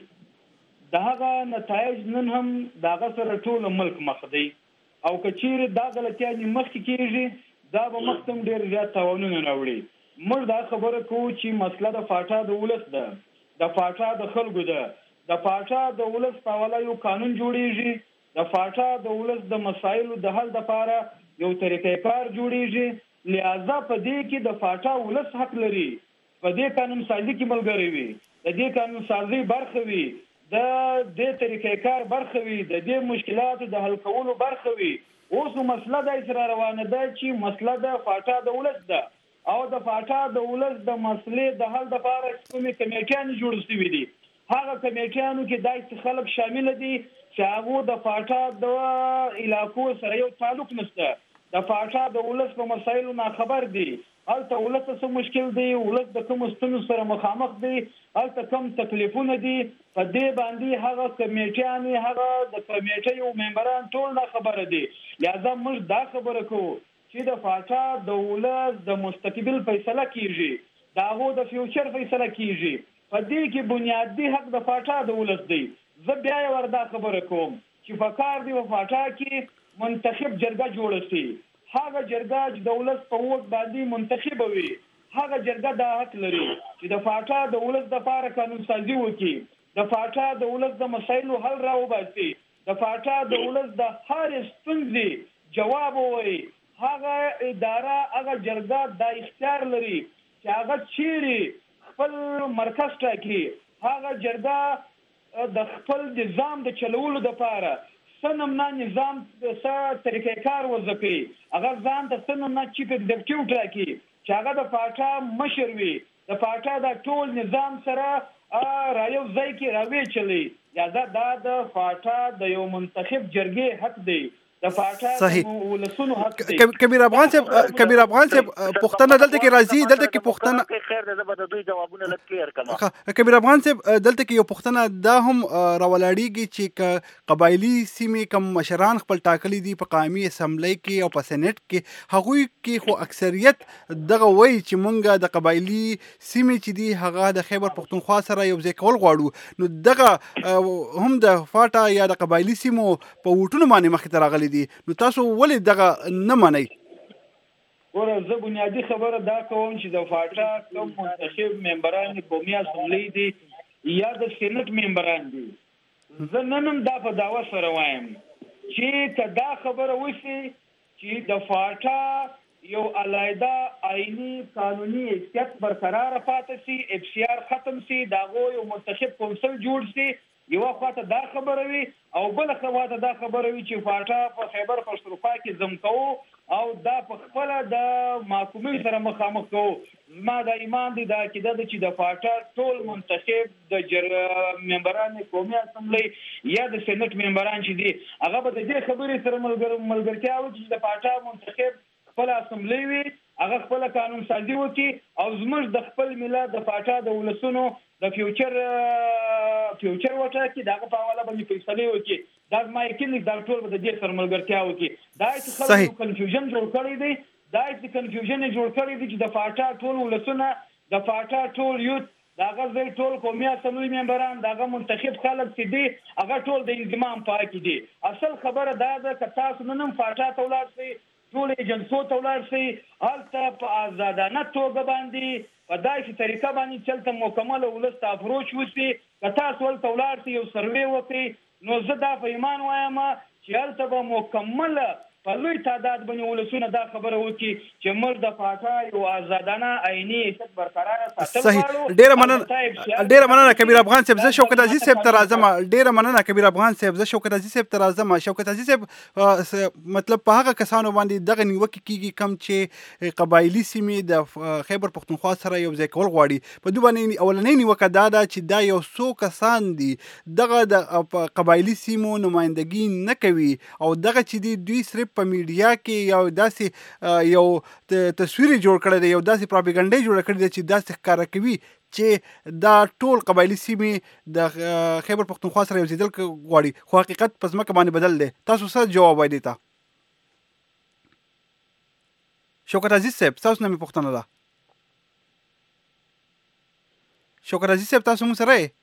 Speaker 8: د هغه نتایج نن هم د هغه سره ټول ملک مخ دی او که چیرې دا غلطیانې مخکې کېږي دا به مخته هم ډېر زیات تاوانونه راوړي. موږ دا خبره کوو چې مسله د فاټا د ولس ده د فاټا د خلکو ده د فاټا د ولس په حواله یو قانون جوړیږي د فاټا د ولس د مسایلو د حل دپاره یو طریقه کار جوړیږي. لہذا په دې کې د فاټا ولس حق لري په دې قانون سازي کې ملګری وي د دې قانون سازي برخه وي د دې طریقې کار برخه وي د دې مشکلاتو د حل کولو برخه وي. اوس مسله دا سره روانه ده چې مسله د فاټا د ولس ده او د فاټا د ولس د مسلې د حل لپاره کومې کمیټیانې جوړ شوي دي. هغه کمیټیانو کې داسې خلک شامل دي چې هغه د فاټا د علاقو سره یو تعلق نشته د فاټا د ولس په مسایلو ناخبر دي. هلته ولس څه مشکل دی ولس د کوم ستونزو سره مخامخ دی هلته کوم تکلیفونه دي په دې باندې هغه کمیټیانې هغه د کمیټې یو ممبران ټول نه خبره دي. لہذا موږ دا خبره کوو چې د فاټا د ولس د مستقبل فیصله کیږي د هغو د فیوچر فیصله کیږي په دې کې بنیادي حق د فاټا د ولس دی. زه بیا یې وردا خبره کوم چې په کار دی په فاټا کې منتخب جرګه جوړه شي هغه جرګه چې د ولس په ووټ باندې منتخب وي هغه جرګه دا حق لري چې د فاټا د ولس دپاره قانون سازي وکړي د فاټا د ولس د مسایلو حل راوباسي د فاټا د ولس د هرې ستونزې جواب ووایي. هغه اداره هغه جرګه دا اختیار لري چې هغه چیرې خپل مرکز ټاکي هغه جرګه د خپل نظام د چلولو دپاره سنمنا نظام څه طریقې کار وځپي هغه ځان ته سنمنا چیف ایگزیکټیو ټاکي چې هغه د فاټا مشر وي د فاټا د ټول نظام سره رايو ځای کې راویچلي. یا دا د فاټا د یو منتخب جرګې حق دی د فاټا ولسونو حق دی.
Speaker 7: کبیر افغان صاحب پښتنه دلته کې راځي دلته کې پښتنه
Speaker 4: خیر ده به د دوی جوابونه لږ کلیر کړم.
Speaker 7: کبیر افغان صاحب دلته کې یو پښتنه دا هم راولاړیږي چې قبایلی سیمې کم مشران خپل ټاکلي دي په قومي اسمبلی کې او په سېنات کې هغوی کې خو اکثریت دغه وایي چې مونږ د قبایلی سیمې چې دي هغه د خیبر پښتونخوا سره یو ځای کول غواړو نو دغه هم د فاټا یا د قبایلی سیمو په ووټونو باندې مخکې ته راغلي دي نو تاسو ولې دغه نه منئ؟
Speaker 8: ګوره زه بنیادي خبره دا کوم چې د فاټا کوم منتخب ممبران قومي اسمبلی دي یا د سېنات ممبران دي زه نن هم دا په دعوه سره وایم چې که دا خبره وشي چې د فاټا یو علیحده آئینی قانوني حیثیت برقرار پاتې شي اف سی آر ختم شي د هغو یو منتخب کونسل جوړ شي یوه خواته دا خبره وي او بله خواته دا خبره وي چې فاټا په خیبر پښتونخوا کې ضم کوو او دا په خپله د محکومې سره مخامخ کوو. زما د ایمان دی دا عقیده ده چې د فاټا ټول منتخب د ممبران قومي اسمبلی یا د سېنات ممبران چې دي هغه به د دې خبرې سره ملګرتیا وکړي چې د فاټا منتخب خپل اسمبلی وي هغه خپل قانون سازي وکړي او زموږ د خپل ملت د فاټا د ولسونو د فیوچر وټاکي د هغه په حواله باندې فیصلې وکړي. دا زما یقین دی دا ټول به د دې سره ملګرتیا وکړي. دا چې خلکو کنفیوژن جوړ کړی دی دا چې کنفیوژن جوړ کړی دی چې د فاټا ټول ولسونه د فاټا ټول یوت د هغه ځای ټول قومي اسمبلی ممبران د هغه منتخب خلک چې دي هغه ټول د انضمام په حق کې دي. اصل خبره دا ده که تاسو نن هم فاټا ته ولاړ شئ ټول ایجنسو ته ولاړ شئ هلته په ازادانه توګه باندې په داسې طریقه باندې چې هلته مکمله ولس ته اپروچ وشي که تاسو هلته ولاړ شئ یو سروې وکړئ نو زه دا په ایمان وایم چې هلته به مکمله په لوی تعداد باندې ولسونه دا خبره وکړي چې موږ د پاټا یو آزادانه عیني حیثیت برقراره ساتل
Speaker 7: صحیح. ډیره مننه کبیر افغان صاحب. زه شوکت عزیز صاحب ته راځم. ډیره مننه کبیر افغان صاحب. زه شوکت عزیز صاحب ته راځم. شوکت عزیز صاحب مطلب په هغه کسانو باندې دغه نیوکه کیږي کم چې قبایلی سیمې د خیبر پختونخوا سره یو ځای کول غواړي. په دوی باندې اولنۍ نیوکه دا ده چې دا یو څو کسان دي دغه د قبایلی سیمو نمائندګي نه کوي او دغه چې دوی صرف په میډیا کې یو داسې یو تصویر جوړ کړی دی، یو داسې پروپاګاندا جوړ کړی دی چې داسې ښکاره کوي چې دا ټول قبایلی سیمې د خیبر پختونخوا سره یو ځای غواړي، خو حقیقت په ځمکه باندې بدل دی. تاسو څه جواب وایي دې ته؟ شوکت عزیز صاحب تاسو نه مې پوښتنه ده. شوکت عزیز صاحب تاسو مو سره یې؟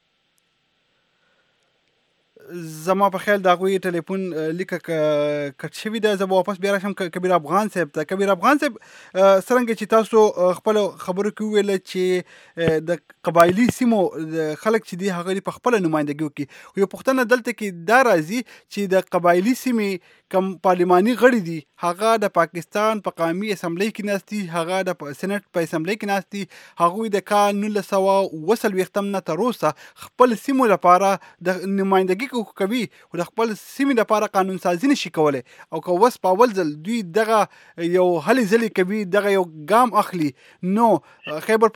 Speaker 7: زما په خیال د هغوی ټلیفون لیکه کټ شوي ده. زه به واپس بیا راشم کبیر افغان صاحب ته. کبیر افغان صاحب څرنګه چې تاسو خپلو خبرو کې وویله چې د قبایلي سیمو خلک چې دي هغه په خپله نمایندګي وکړي، خو یو پوښتنه دلته کې دا راځي چې د قبایلي سیمې کم پارلماني غړي دي هغه د پاکستان په قومي اسمبلی کې ناست دي، هغه د سېنټ په اسمبلی کې ناست دي. هغوی د کال 1940 نه تر اوسه خپل سیمو لپاره د نمایندګي کوي او د خپل سیمې لپاره قانون سازي نشي کولی. او که اوس په اول ځل دوی دغه یو هلې ځلې کوي، دغه یو ګام اخلي، نو خیبر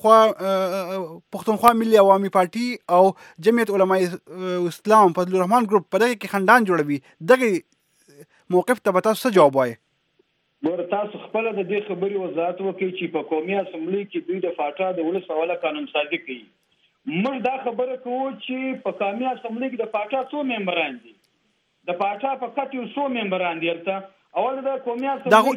Speaker 7: پختونخوا ملي عوامي پارټي او جمعیت علماء اسلام فضل الرحمن ګروپ په دغه کې خندان جوړوي. دغه موقف ته به تاسو څه جواب وایي؟
Speaker 8: ګوره تاسو خپله د دې خبرې وضاحت وکړئ چې په قومي اسمبلۍ کې دوی د فاټا د ولس حواله قانون سازي کوي. موږ دا خبره کوو چې په قومي اسمبلۍ کې د فاټا څو ممبران دي، د فاټا فقط یو څو ممبران دي. هلته اول د قومي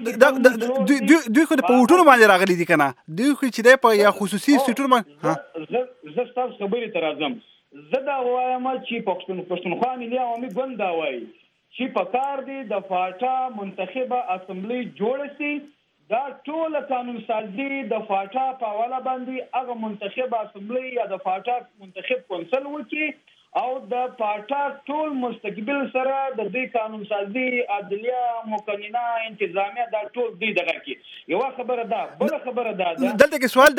Speaker 8: اسمبلۍ
Speaker 7: دوی خو په ووټونو باندې راغلي دي که نه؟ دوی خو چې دی په یا خصوصي سیټونو باندې.
Speaker 8: زه ستاسو خبرې ته راځم. زه دا وایم چې پښتونخوا ملي عوامي ګوند دا وایي چې په کار دی د فاټا منتخبه اسمبلی جوړه سي، دا ټول قانون سازي د فاټا په حواله باندې هغه منتخبه اسمبلی یا د فاټا منتخب کونسل وکړي او د فاټا ټول مستقبل سره د دې قانون سازي عدلیه مقننه انتظامیه دا ټول دی دغه کې یو خبره ده. بل خبره ده
Speaker 7: دلته کې سوال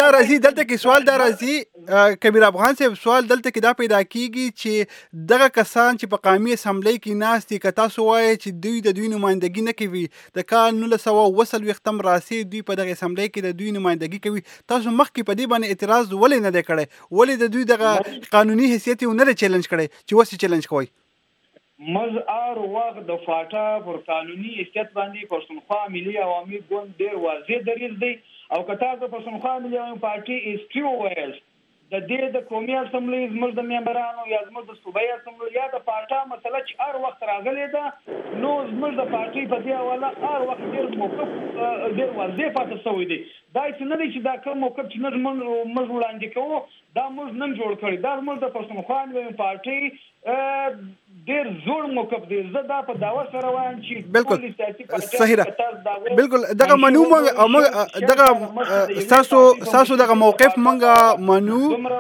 Speaker 7: دا راځي کبیر افغان صاحب، سوال دلته کې دا پیدا کیږي چې دغه کسان چې په قومي اسمبلی کې ناست دي، که تاسو وایي چې دوی د دوی نمایندګي نه کوي، د کال 1940 راسي دوی په دغه اسمبلی کې د دوی نمایندګي کوي، تاسو مخکې په دې باندې اعتراض ولې نه دی کړی؟ ولې د دوی دغه قانوني حیثیت یې نه دی چیلنج کړی چې وسې چیلنج کوي؟
Speaker 8: مز ار وخت د فاټا پر قانوني حیثیت باندې پښتونخوا ملي عوامي ګوند ډیر واضح دریځ دی. او که تاسو د پښتونخوا ملي عوامي پارټي هیستري وویل د دې د قومي اسمبلی زموږ د ممبرانو یا زموږ د صوبایي اسمبلی یا د فاټا مسله چې هر وخت راغلې ده، نو زموږ د پارټي په دې حواله هر وخت ډېر موقف ډېر واضح پاتې شوی دی. دا چې نه دی چې دا کوم موقف چې موږ وړاندې کوو دا موږ نن جوړ کړی، دا زموږ د پښتونخوا ملي پارټي ډېر زوړ موقف دی. زه دا په دعوه سره وایم چې
Speaker 7: بالکل صحیح ده، بالکل دغه منو موږ دغه ستاسو دغه موقف موږ منو،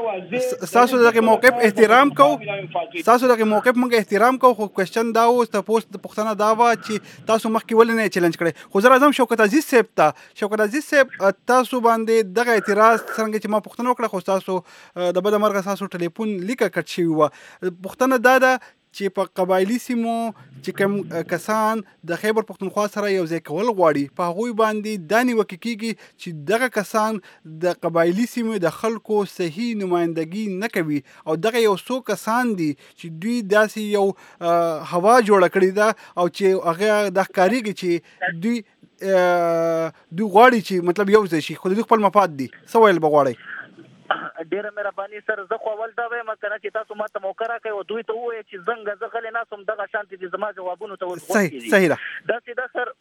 Speaker 7: ستاسو دغه موقف احترام کوو، ستاسو دغه موقف موږ احترام کوو. خو کوېسچن دا و تاسو د پوښتنه دا وه چې تاسو مخکې ولې نه چیلنج کړی. خو زه راځم شوکت عزیز صاحب ته. شوکت عزیز صاحب تاسو باندې دغه اعتراض څرنګه چې ما پوښتنه وکړه، خو تاسو د بده مرغه تاسو ټلیفون لیکه کټ شوي وه. پوښتنه دا ده چې په قبایلي سیمو چې کوم کسان د خیبر پختونخوا سره یو ځای کول غواړي، په هغوی باندې دا نیوکه کیږي چې دغه کسان د قبایلي سیمو د خلکو صحیح نمایندګي نه کوي او دغه یو څو کسان دي چې دوی داسې یو هوا جوړه کړې ده او چې هغه د ښکارېږي چې دوی غواړي چې مطلب یو ځای شي، خو دوی خپل مفاد دي. څه ویل به غواړئ؟
Speaker 4: ډیره مهرباني سر. زه خو اول دا وایم کنه چې تاسو ماته موقع راکړئ او دوی ته ووایئ چې زه غلې ناسم دغه شانتې دي زما جوابونو ته ورغوږ کېږي.
Speaker 7: صحیح ده.
Speaker 4: داسې ده سر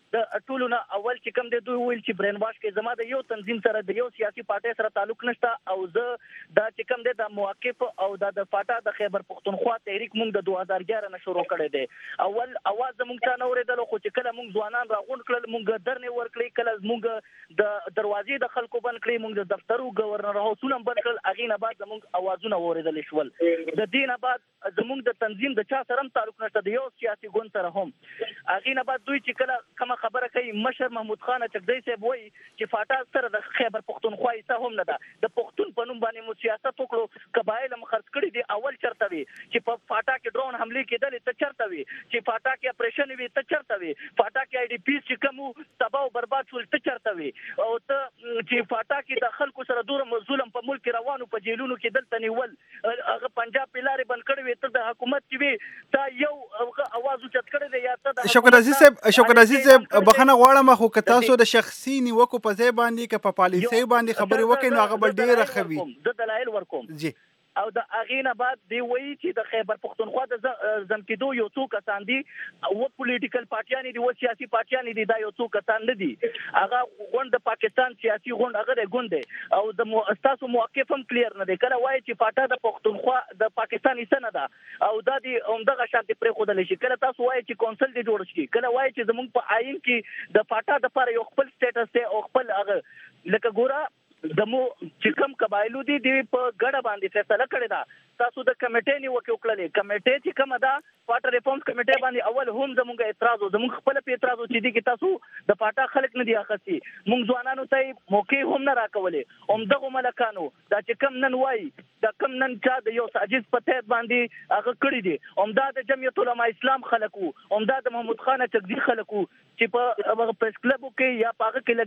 Speaker 4: د ټولو نه اول چې کوم د دوی ویل چې برین واش کې زما د یو تنظیم سره د یو سیاسي پارټي سره تعلق نشته او زه دا چې کوم د موقف او د فاټا د خیبر پختونخوا تحریک مونږ د 2011 نه شروع کړی دی. اول اواز مونږ ته نه اوریدل خو چې کله مونږ ځوانان راغون کړل مونږ درنه ورکړي کله مونږ د دروازې د خلکو بند کړی مونږ د دفترو گورنر هاوسونه بند کړل اغه نه بعد مونږ اوازونه اوریدل شول. د دینه بعد زمونږ د تنظیم د چا سره تعلق نشته د یو سیاسي ګوند سره هم اغه نه بعد دوی چې کله کوم خبره کوي مشر محمود خان چکدی صاحب وایي چې فاټا سره د خیبر پختونخوا ایسه هم نه ده د پختون په نوم باندې مو سیاست وکړو قبایل هم خرڅ کړي دي. اول چرته وي چې په فاټا کې ډرون حمله کېدل ته چرته وي چې فاټا کې اپریشن وي ته چرته وي فاټا کې آی ډي پی چې کوم تباہ او برباد شول ته چرته وي او ته چې فاټا کې د خلکو سره دوره ظلم په ملک روانو په جیلونو کې دلته نیول هغه پنجاب پلارې بند کړی وي ته د حکومت کې وي تا یو اواز اوچت کړی دی یا ته د
Speaker 7: شکر عزیز صاحب بخنه غواړم خو که تاسو د شخصي نیوکو په ځای باندې که په پالیسۍ باندې خبرې وکړئ نو هغه به ډېره ښه وي.
Speaker 4: زه دلایل ورکوم
Speaker 7: جی
Speaker 4: او د اغینه بعد دی وایي چې د خیبر پختونخوا د زمکدو یو څو کسان دي او پولیټیکل پارټیان دي او سیاسي پارټیان دي دا یو څو کسان نه دي هغه غونډ د پاکستان سیاسي غونډ هغه د غونډه او د استاسو موقف هم کلیر نه دی کله وایي چې فاټا د پختونخوا د پاکستان حصہ نه ده او دا دی همدغه شانتي پرې خو د لشي کله تاسو وایي چې کونسل دی جوړ شي کله وایي چې زموږ په آئین کې د فاټا د پر یو خپل سټیټس ته او خپل هغه لکه ګورا دمو چې کوم قبایلو دي په ګډه باندې فیصله کړې ده تاسو د کمیټې نیوکه وکړلې کمیټې چې کومه ده واټر ریفورمز کمیټې باندې اول هم زموږ اعتراض او زموږ خپل په اعتراض چې دي کې تاسو د پاټا خلک نه دی اخستي موږ ځوانانو ته موقع هم نه راکولې همدغه ملکانو دا چې کم نن وای دا کم نن چا د یو ساجد په تحت باندې هغه کړی دي همدا د جمعیت العلماء اسلام خلکو همدا د محمود خان چکدي خلکو چې په پریس کلب کې یا پاغه کې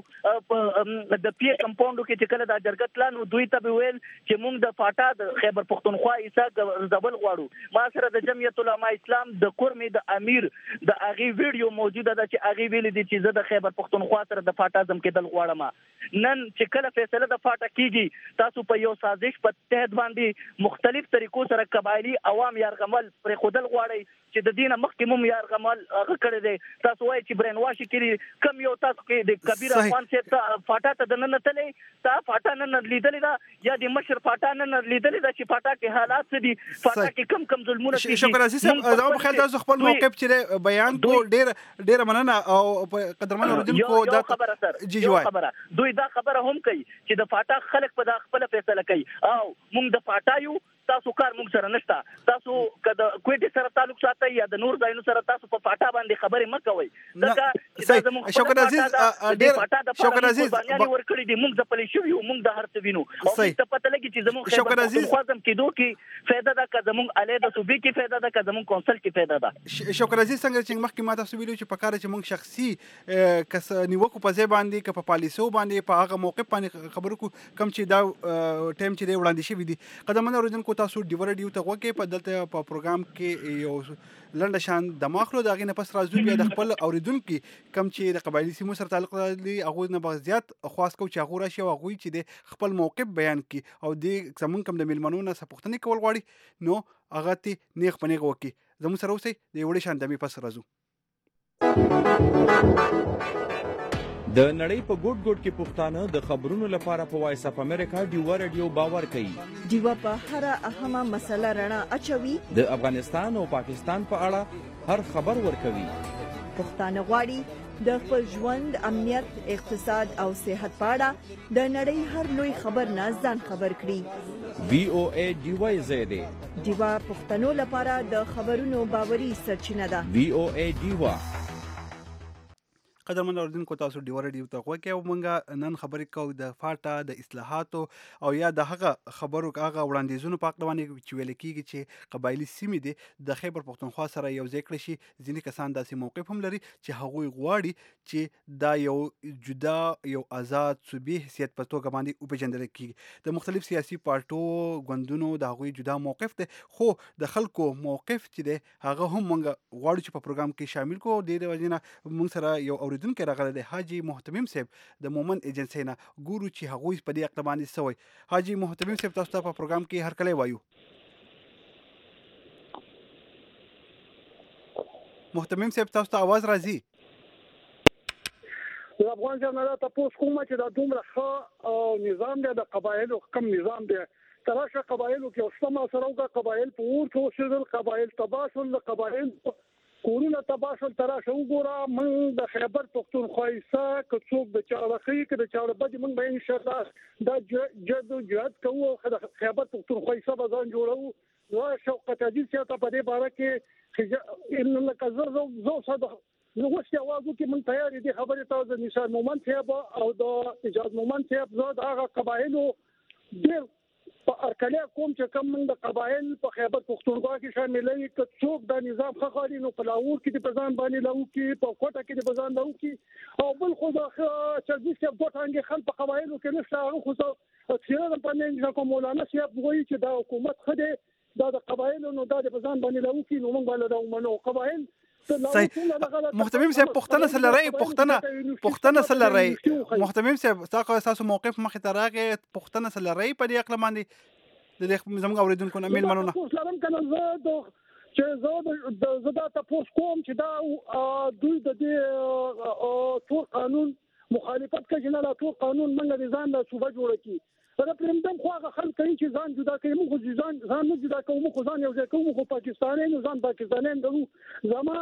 Speaker 4: لګیاو د پی کمپاوند کې چې کله دا جرګه تلانو دوی ته ویل چې موږ د فاټا د خیبر پختونخوا ایسا زبل غواړو ما سره د جمعیت العلماء اسلام د کورمي د امیر د اغي ویډیو موجوده ده چې اغي ویل دي چې زه د خیبر پختونخوا سره د فاټا زم کېدل غواړم نن چې کله فیصله د فاټا کیږي تاسو په یو سازش په تحت باندې مختلف طریقو سره قبایلی عوام یارغمل پر خودل غواړي چې د دینه مخکې مم یارغمل هغه کړی دی تاسو وایي چې برین واشي کړي کم یو تاسو کې د کبیر افغان ته فاټا ته نه تلې تا فاټا نه لیدلې دا یا د مشر فاټا نه لیدلې دا چې فاټا کې حالات څه دي فاټا کې کم ظلمونه دي.
Speaker 7: شکر عزیز صاحب زما په خیال تاسو خپل موقف چې بیان کو ډېر مننه او قدرمن اوریدونکو دا
Speaker 4: خبره سره
Speaker 7: جی جوای
Speaker 4: خبره دوی دا خبره هم کوي چې د فاټا خلک په خپل فیصله کوي او موږ د فاټا یو تاسو کار موږ سره نشته تاسو کله کوټي سره تعلق ساتي یا د نور ځایونو سره تاسو په فاټا باندې خبرې مکوئ دا
Speaker 7: شکر عزیز ډېر شکر عزیز
Speaker 4: ورکړي دي موږ د پلي شو موږ د هرڅ وینو او ته پته لګي چې زموږ
Speaker 7: شکر عزیز
Speaker 4: خوازم کېدو کې فایده ده که زموږ الیه د صوبې کې فایده ده که زموږ کونسل کې فایده ده.
Speaker 7: شکر عزیز څنګه چې مخکې ما تاسو ویلو چې په کار چې موږ شخصي کس نیوکو په ځای باندې که په پالیسو باندې په هغه موقف باندې خبرو کم چې دا ټایم چې دی وړاندې شوی دي قدمونه اوریدونکو تاسو ډیور ډیو ته وګورئ په دلته په پروګرام کې یو لنډه شان د ماخلو د هغې نه پس راځو بیا د خپل اوریدونکي کم چې د قبایلي سیمو سره تعلق لري هغوی نه به زیات خواست کوو چې هغوی راشي او هغوی چې د خپل موقف بیان کړي او دې زمونږ کوم د میلمنو نه څه پوښتنې کول غواړي نو هغه ترې نیغ په نیغه وکړي زموږ سره اوسئ د یوې شان دمې پس راځو.
Speaker 10: د نړۍ په ګوټ ګوټ کې پښتانه د خبرونو لپاره په وایس اف امریکا ډیوا رادیو باور کوي.
Speaker 1: ډیوا په هر اهمه مسله رڼا اچوي.
Speaker 10: د افغانستان او پاکستان په اړه هر خبر ورکوي.
Speaker 1: پښتانه غواړي د خپل ژوند امنیت اقتصاد او صحت په اړه د نړۍ هر لوی خبر نه ځان خبر کړي.
Speaker 10: وی او ای ډیوا زیاده
Speaker 1: ډیوا پښتنو لپاره د خبرونو باوري سرچینه ده.
Speaker 10: وی او ای ډیوا
Speaker 7: قدرمن اوریدونکو تاسو ډیور ډیو ته غوږ کې مونږه نن خبرې کوو د فاټا د اصلاحاتو او یا د هغه خبرو هغه وړاندیزونو په اړه باندې چې ویل کېږي چې قبایلي سیمې دي د خیبر پختونخوا سره یو ځای کړی شي. ځینې کسان داسې موقف هم لري چې هغوی غواړي چې دا یو جدا یو آزاد صوبې حیثیت په توګه باندې وپېژندل کېږي. د مختلف سیاسي پارټو ګوندونو د هغوی جدا موقف دی خو د خلکو موقف چې دی هغه هم مونږ غواړو چې په پروګرام کې شامل کړو. د دې وجې نه مونږ سره یو اوریدونکی راغلی دی حاجي محتمم صاحب د مومن ایجنسۍ نه ګورو چې هغوی په دې اقدام باندې څه وایي. حاجي محتمم صاحب تاسو ته په پروګرام کې هرکلی وایو. محتمم صاحب تاسو ته आवाज راځي؟
Speaker 11: د افغان جنرال تاسو کومه چې د دومره ښه نظام دی د قبایلو کم نظام دی تراشه قبایلو کې اوسمه سره قبایل په اور کې اوسېدل قبایل تباشل د قبایل کورونه تباشل تراشه وګوره من د خیبر پختونخوا ایسا که څوک د چارخی کې د چاربد من به ان شاء الله دا جدوجہد کوو خیبر پختونخوا ایسا بزان جوړو نو شوکت عزیز چې په دې باره کې ان لکه زو صد نو وسه आवाजو کې من تیار دي خبره تاسو د نثار مومن صاحب او د اجازه مومن صاحب زو د قبایلو ډېر په ارکلیا کوم چې کوم من د قبایل په خیبر پختونخوا کې شاملې ک څوک د نظام خخالي نو په لاور کې د بزان باندې لاو کې په کوټه کې د بزان لاو کې او بل خو د چې چې په ټانګي خل په قبایلو کې نشته هغه خو څه د پنځه کوم مولانا صاحب وایي چې د حکومت خده د قبایلو نو د بزان باندې لاو کې نو موږ باندې د منو قبایل
Speaker 7: محتمم صاحب پښتنه سره پښتنه سره محتمم صاحب تاسو موقف مخې ته راغی پښتنه سره په دې اقلیم باندې د زموږ اوریدونکو نه میل منونه
Speaker 11: اسلام کنه زه چې زه دا تاسو کوم چې دا دوی د دې تور قانون مخالفت کوي نه تور قانون منګه ځان د صوبه جوړ کی دا پرمدم خو هغه خلک کوي چې ځان جدا کوي موږ ځان نه جدا کوو موږ ځان یو ځای کوو خو پاکستاني نه ځان پاکستاني نه زما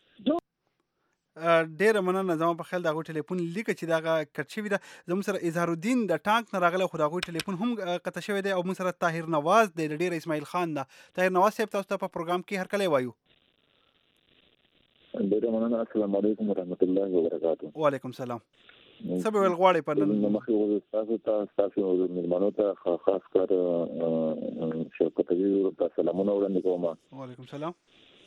Speaker 7: ډیره مننه زما په خیال دا غو ټلیفون لیک چې دا کټشوی دا زموږ سره اظهار الدین د ټانک نه راغله خو دا غو ټلیفون هم قطع شوی دی او موږ سره طاهر نواز دی ډیر اسماعیل خان دا طاهر نواز صاحب تاسو ته په پروګرام کې هر کله وایو
Speaker 12: ډیره مننه السلام علیکم ورحمت الله وبرکاته
Speaker 7: وعلیکم السلام سبب الغواړي په
Speaker 12: نن مخې تاسو مېلمانو ته خاص کار شوکت عزیز ته سلامونه وړاندې کوم
Speaker 7: وعلیکم السلام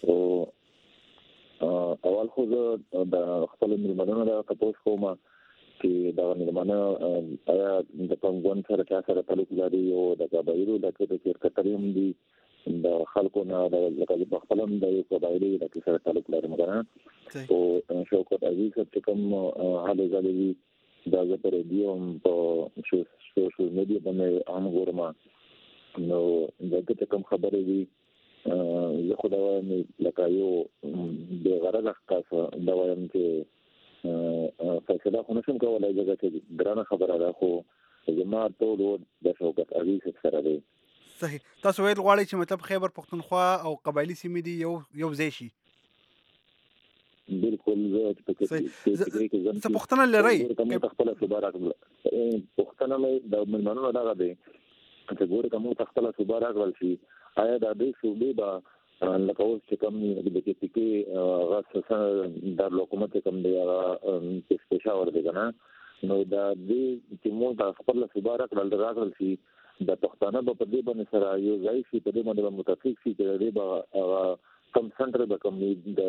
Speaker 12: او اول خو د خپل مېلمانو نه تاسو کوم چې دا مېلمانه آیا د پنګون سره چا سره تعلق لري او د قبایلو د شرکت هم دي د خلکو نه د خپلم د قبایلو د سره تعلق لري مګر او شوکت عزیز چې کوم حاله زالي دا په ریډیو په سوشل میډیا باندې عام ګورما نو دغه کوم خبرې دي زه خو دا وایم لکه یو د غرض ښکاسه دا وایم چې فیصله خو نشم کولای ځکه چې ګرانه خبره ده خو زما ټول د شوکت عزیز سره دی
Speaker 7: صحیح تاسو ویل غواړئ چې مطلب خیبر پختونخوا او قبایلی سیمې دي یو ځای شي
Speaker 12: بالکل زه
Speaker 7: څه پښتنه لري
Speaker 12: خپل صوبه راغله پښتنه مې د مېلمانو دغه دی چې ګوره کوم خپل صوبه راغل شي آیا د دې صوبې با لکه اوس چې کوم د کې غاښه د حکومت کوم دی هغه پېښور دی کنه نو دا دې چې مو د خپل صوبه راغل شي د پښتانه په دې باندې سره یو ځای شي په دې باندې متفق شي چې دې با کم سنټر د کم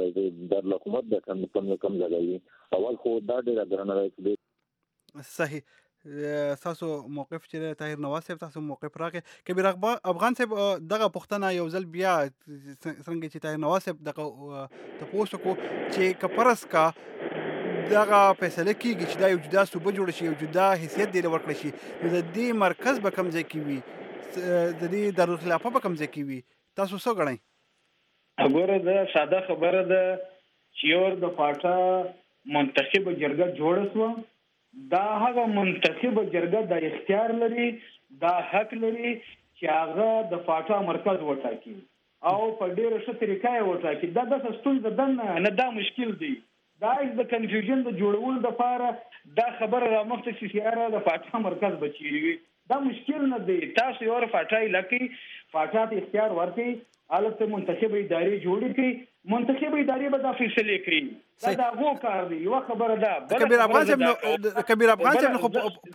Speaker 12: د حکومت د کم ځای اول خو دا ډیره ګرانه دی
Speaker 7: صحیح تاسو موقف چې طاهر نواز صاحب تاسو موقف راکې کبیر افغان صاحب دغه پښتنه یو ځل بیا څنګه چې طاهر نواز صاحب دغه تاسو کو چې کپرس کا دغه فیصله کیږي چې دا یو جدا صوبه جوړ شي یو جدا حیثیت دی ورکړي شي نو د دې مرکز به کم ځای کې وي د دې دارالخلافه به کم ځای کې وي تاسو څه غواړئ
Speaker 8: وګوره دا ساده خبره ده چې یو د پاټا منتخب جرګه جوړه شو دا هغه منتخب جرګه د اختیار لري دا حق لري چې هغه د پاټا مرکز وټاکي او په ډیره ښه طریقه یې وټاکي دا د ستونزه نه دا مشکل دی دا د کنفیوژن د جوړولو لپاره دا خبره را مخته شي چې د پاټا مرکز بچي دا مشکل نه دی تاسو یو پاټا لکه پاټا ته اختیار ورکړي حالت منتخب ادارې جوړې کړي منتخب ادارې به دا فیصله کوي دا غو کار دی یو خبره ده
Speaker 7: کبیر افغان صاحب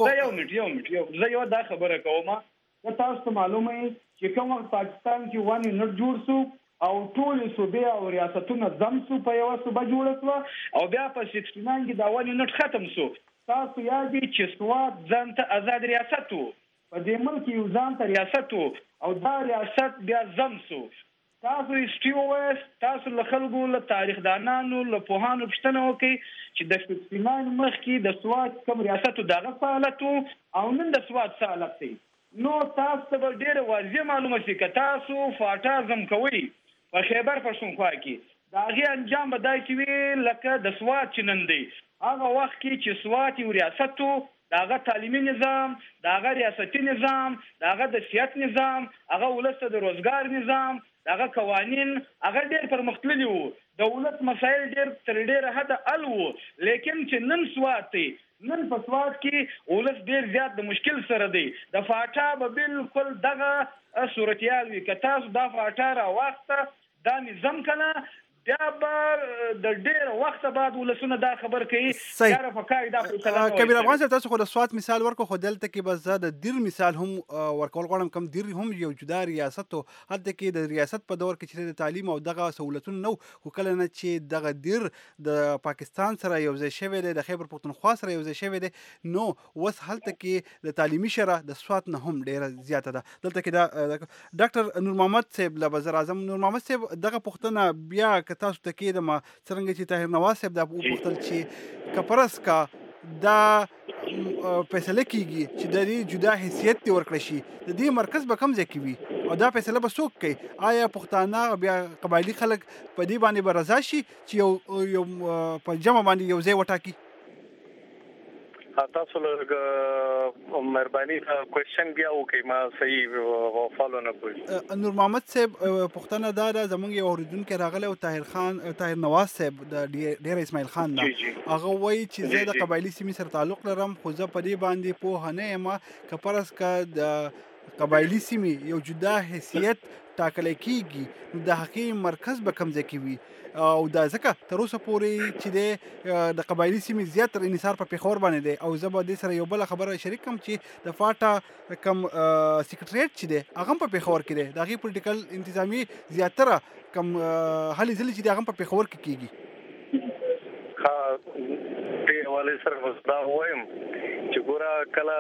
Speaker 8: زه یو دا خبره کوم دا تاسو معلومه چې کوم وخت پاکستان کې وانی نټ جوړ شو او ټول صوبې او ریاستونه ځم شو په یو صوبه جوړ شو او بیا په 69 کې دا وانی نټ ختم شو تاسو یاد چې سواد ځانته آزاد ریاست وو په دې ملک یو ځانته ریاست وو او دا ریاست بیا ځم شو تاسو استیوس تاسو له خلکو له تاریخ دانانو له پوهانو پښتنه وکي چې د سپېڅلان مخ کې د سواد کوم ریاست دغه فعالیت او نن د سواد فعالیت دی نو تاسو به ډېر واضح معلومه شي که تاسو فاټا زم کوي په خیبر پښتونخوا کې دا غي انجام بدای چې وی لکه د سواد چنن دی هغه وخت کې چې سواد یو ریاستو داغه تعلیمي نظام داغه ریاستي نظام داغه د سیاست نظام هغه ولسته د روزګار نظام داغه قوانین هغه ډېر پرمختللي وو دولت مسایل ډېر تر ډېره حد ال وو لیکن چې نن سواد دی نن په سواد کې ولس ډېر زیات د مشکل سره دی د فاټا به بالکل دغه صورتیال وي که تاسو دا فاټا را واخته دا نظام کنه بیا به د ډېر وخت بعد ولسونه دا خبر کوي یاره فکای دا
Speaker 7: کبیر افغان صاحب تاسو خو د سواد مثال ورکو خو دلته کې بس زه د دیر مثال هم ورکول غواړم کوم دیر هم یو جدا ریاست او هلته کې د ریاست په دور کې چې د تعلیم او دغه سہولتونه نو خو کله نه چې دغه دیر د پاکستان سره یو ځای شوی دی د خیبر پختونخوا سره یو ځای شوی دی نو وس هلته کې د تعلیمي شرح د سواد نه هم ډېره زیاته ده دلته کې دا ډاکټر نور محمد صاحب له وزیر اعظم نور محمد صاحب دغه پوښتنه بیا تاسو ته کېدم څرنګه چې طاهر نواز صاحب دا وپوښتل چې کپرس کا دا فیصله کیږي چې د دې جدا حیثیت دی ورکړی شي د دې مرکز به کوم ځای کې وي او دا فیصله به څوک کوي آیا پښتانه بیا قبایلي خلک په دې باندې به رضا شي چې یو په جمع باندې یو ځای وټاکي
Speaker 9: تاسو له مهرباني کوېشن بیا وکړئ ما صحیح فالو نه کوي
Speaker 7: نور محمد صاحب پښتنه دا زمونږ یو اوریدونکی راغلی او طاهر نواز صاحب د ډیر اسماعیل خان نه هغه وایي چې زه د قبایلي سیمې سره تعلق لرم خو زه په دې باندې پوهه نه یم که فرض که د قبایلي سیمې یو جدا حیثیت ټاکلی کېږي نو د هغې مرکز به کوم ځای کې وي او دا ځکه تر اوسه پورې چې د قبایلي سیمې زیات تر انحصار په پېښور باندې دی او زه به دې سره یو بله خبره شریک کړم چې د فاټا کم سیکرټریټ چې دی هغه هم په پېښور کې دی د هغې پولیټیکل انتظامي زیاتره کم هلې ځلې چې دی هغه هم په پېښور کې کېږي
Speaker 9: دې حوالې سره دا وایم چې ګوره کله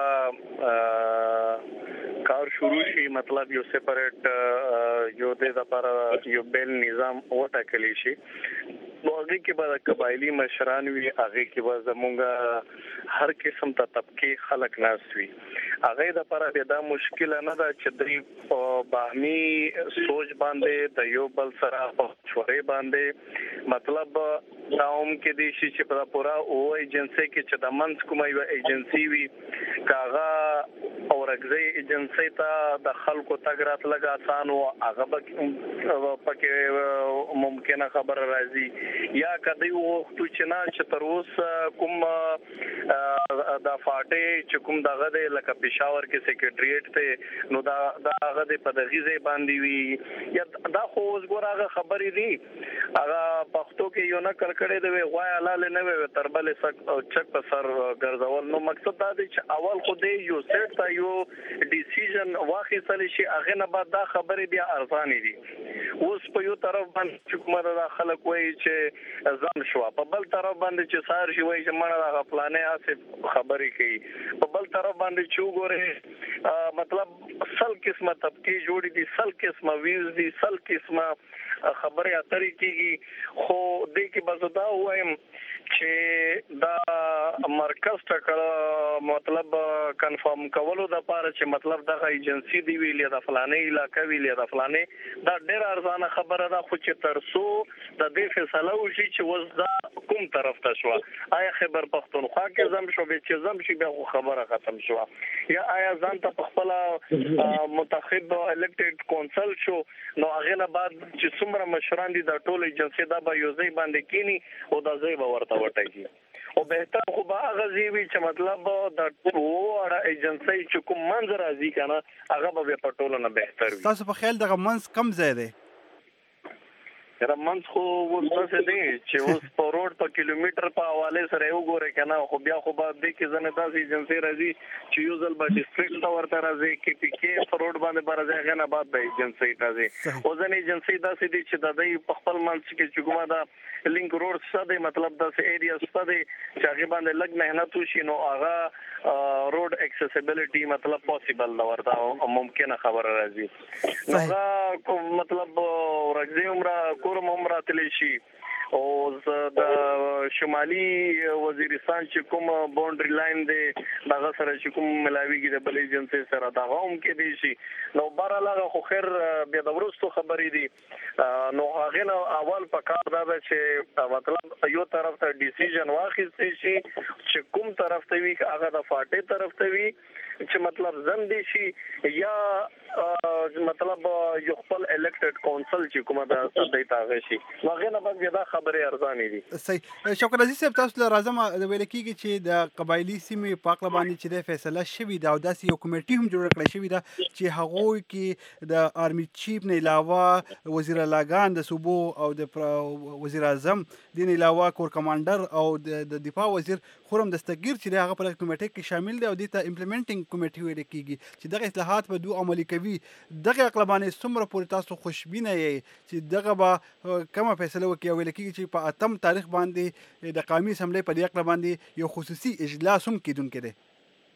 Speaker 9: دغه کار شروع شي مطلب یو سپریټ یو د لپاره یو بیل نظام وټاکلی شي نو هغه کې به قبایلی مشران وي هغه کې به زمونږ هر قسم ته طبقه خلک ناس وي هغه د لپاره دا مشکل نه ده چې د باهمي سوچ باندې د یو بل سره په شوري باندې مطلب داوم کې دي چې په پورا او ایجنسی کې چې د منځ کومه یو ایجنسی وي کاغه اورګزي ایجنسی ته د خلکو تګ راتلګ آسان او هغه پکې ممکنه خبر راځي یا کدی وخت چې نه چې تر اوسه کوم د فاټې چې کوم دغه د لکه پېښور کې سیکریټریټ ته نو دا هغه د پدغیزه باندې وی یا دا خو اوس ګورغه خبرې دي هغه پښتو کې یو نه کړکړې دی غوای حلال نه وي تربل چک په سر ګرځول نو مقصد دا دی چې اول خو دې یو سیټ تا یو ډیسیژن واخیستل شي هغه نه بعد دا خبرې بیا ارزانې دي اوس په یو طرف باندې چې کومه دا خلک وایي چې ځان شو په بل طرف باندې چې سار شي وایي چې مړه دا پلانې اسه خبرې کوي په بل طرف باندې چې وګوره مطلب سل قسمه طبقه جوړې دي سل قسمه ویز دي سل قسمه خبرې اترې کیږي خو دې کې بس دا وایم چې دا مرکز ټاکل مطلب کنفرم کولو د لپاره چې مطلب دغه ایجنسی دی ویلې د فلانې علاقې ویلې د فلانې دا ډېر ارزانه خبره ده خو چې ترسو د دې فیصله وشي چې وز دا کوم طرف ته شو آیا خیبر پختونخوا کې زم شو به چې زم شي به خبره ختم شو یا آیا ځان ته خپل منتخب الکټډ کونسل شو نو هغه نه بعد چې څومره مشران دي د ټول ایجنسی دا به یو ځای باندې کینی او دا ځای به ورته وټایي او بهتر خو به هغه ځای چې مطلب د ټول ایجنسی چې کوم منځ راځي کنه هغه به په ټولو نه بهتر وي
Speaker 7: تاسو په خیال دغه منځ کم ځای دی
Speaker 9: یاره منځ خو ورته دی چې اوس په روډ په کیلومتر په حواله سره یو ګوره کنه خو بیا خو به د کې ځنه داسې ایجنسی راځي چې یو ځل به ډیسټریکټ ته ورته راځي کې پی کې په روډ باندې راځي غنه بعد به ایجنسی راځي او ځنه ایجنسی داسې دي چې د دې په خپل منځ کې چې کومه دا لینک روډ څه دی مطلب داسې ایریا څه دی چې هغه باندې لګ مهنت وشي نو هغه روډ اکسیسیبিলিټي مطلب پوسیبل دا ورته ممکنه خبره راځي نو مطلب ورځي عمره کورم عمره تلی شي او د شمالي وزیرستان چې کوم باونډري لاین دی دغه سره چې کوم ملاویږي د بل ایجنسي سره دا هم کې دی شي نو بهرحال خو خیر بیا د ورستو خبرې دي نو هغه نو اول په کار دا چې مطلب یو طرف ته ډیسیژن واخیستي شي چې کوم طرف ته وي هغه د فاټي طرف ته وي چې مطلب زم دي شي یا مطلب یو خپل الیکټډ کونسل چې کومه د صدې تاغه شي هغه نه بعد دا خبره ارزانې دي
Speaker 7: صحیح شکر عزیز صاحب تاسو له راځم د ویل کېږي چې د قبایلی سیمې پاک باندې چې د فیصله شوی دا او داسې یو کمیټي هم جوړ کړی شوی دا چې هغه کې د آرمي چیف نه علاوه وزیر اعلیګان د صوبو او د وزیر اعظم د علاوه کور کمانډر او د دفاع وزیر خورم دستګیر چې هغه په کمیټه کې شامل دي او د امپلیمنټینګ کمیټي ویل کېږي چې دغه اصلاحات په دوه عملي کوي دغه اقلبانې څومره پورې تاسو خوشبینه یې چې دغه به کومه فیصله وکړي ویل کېږي چې په 8 تاریخ باندې د قومي اسمبلی په دې اقلب باندې یو خصوصي اجلاس هم کېدونکی دی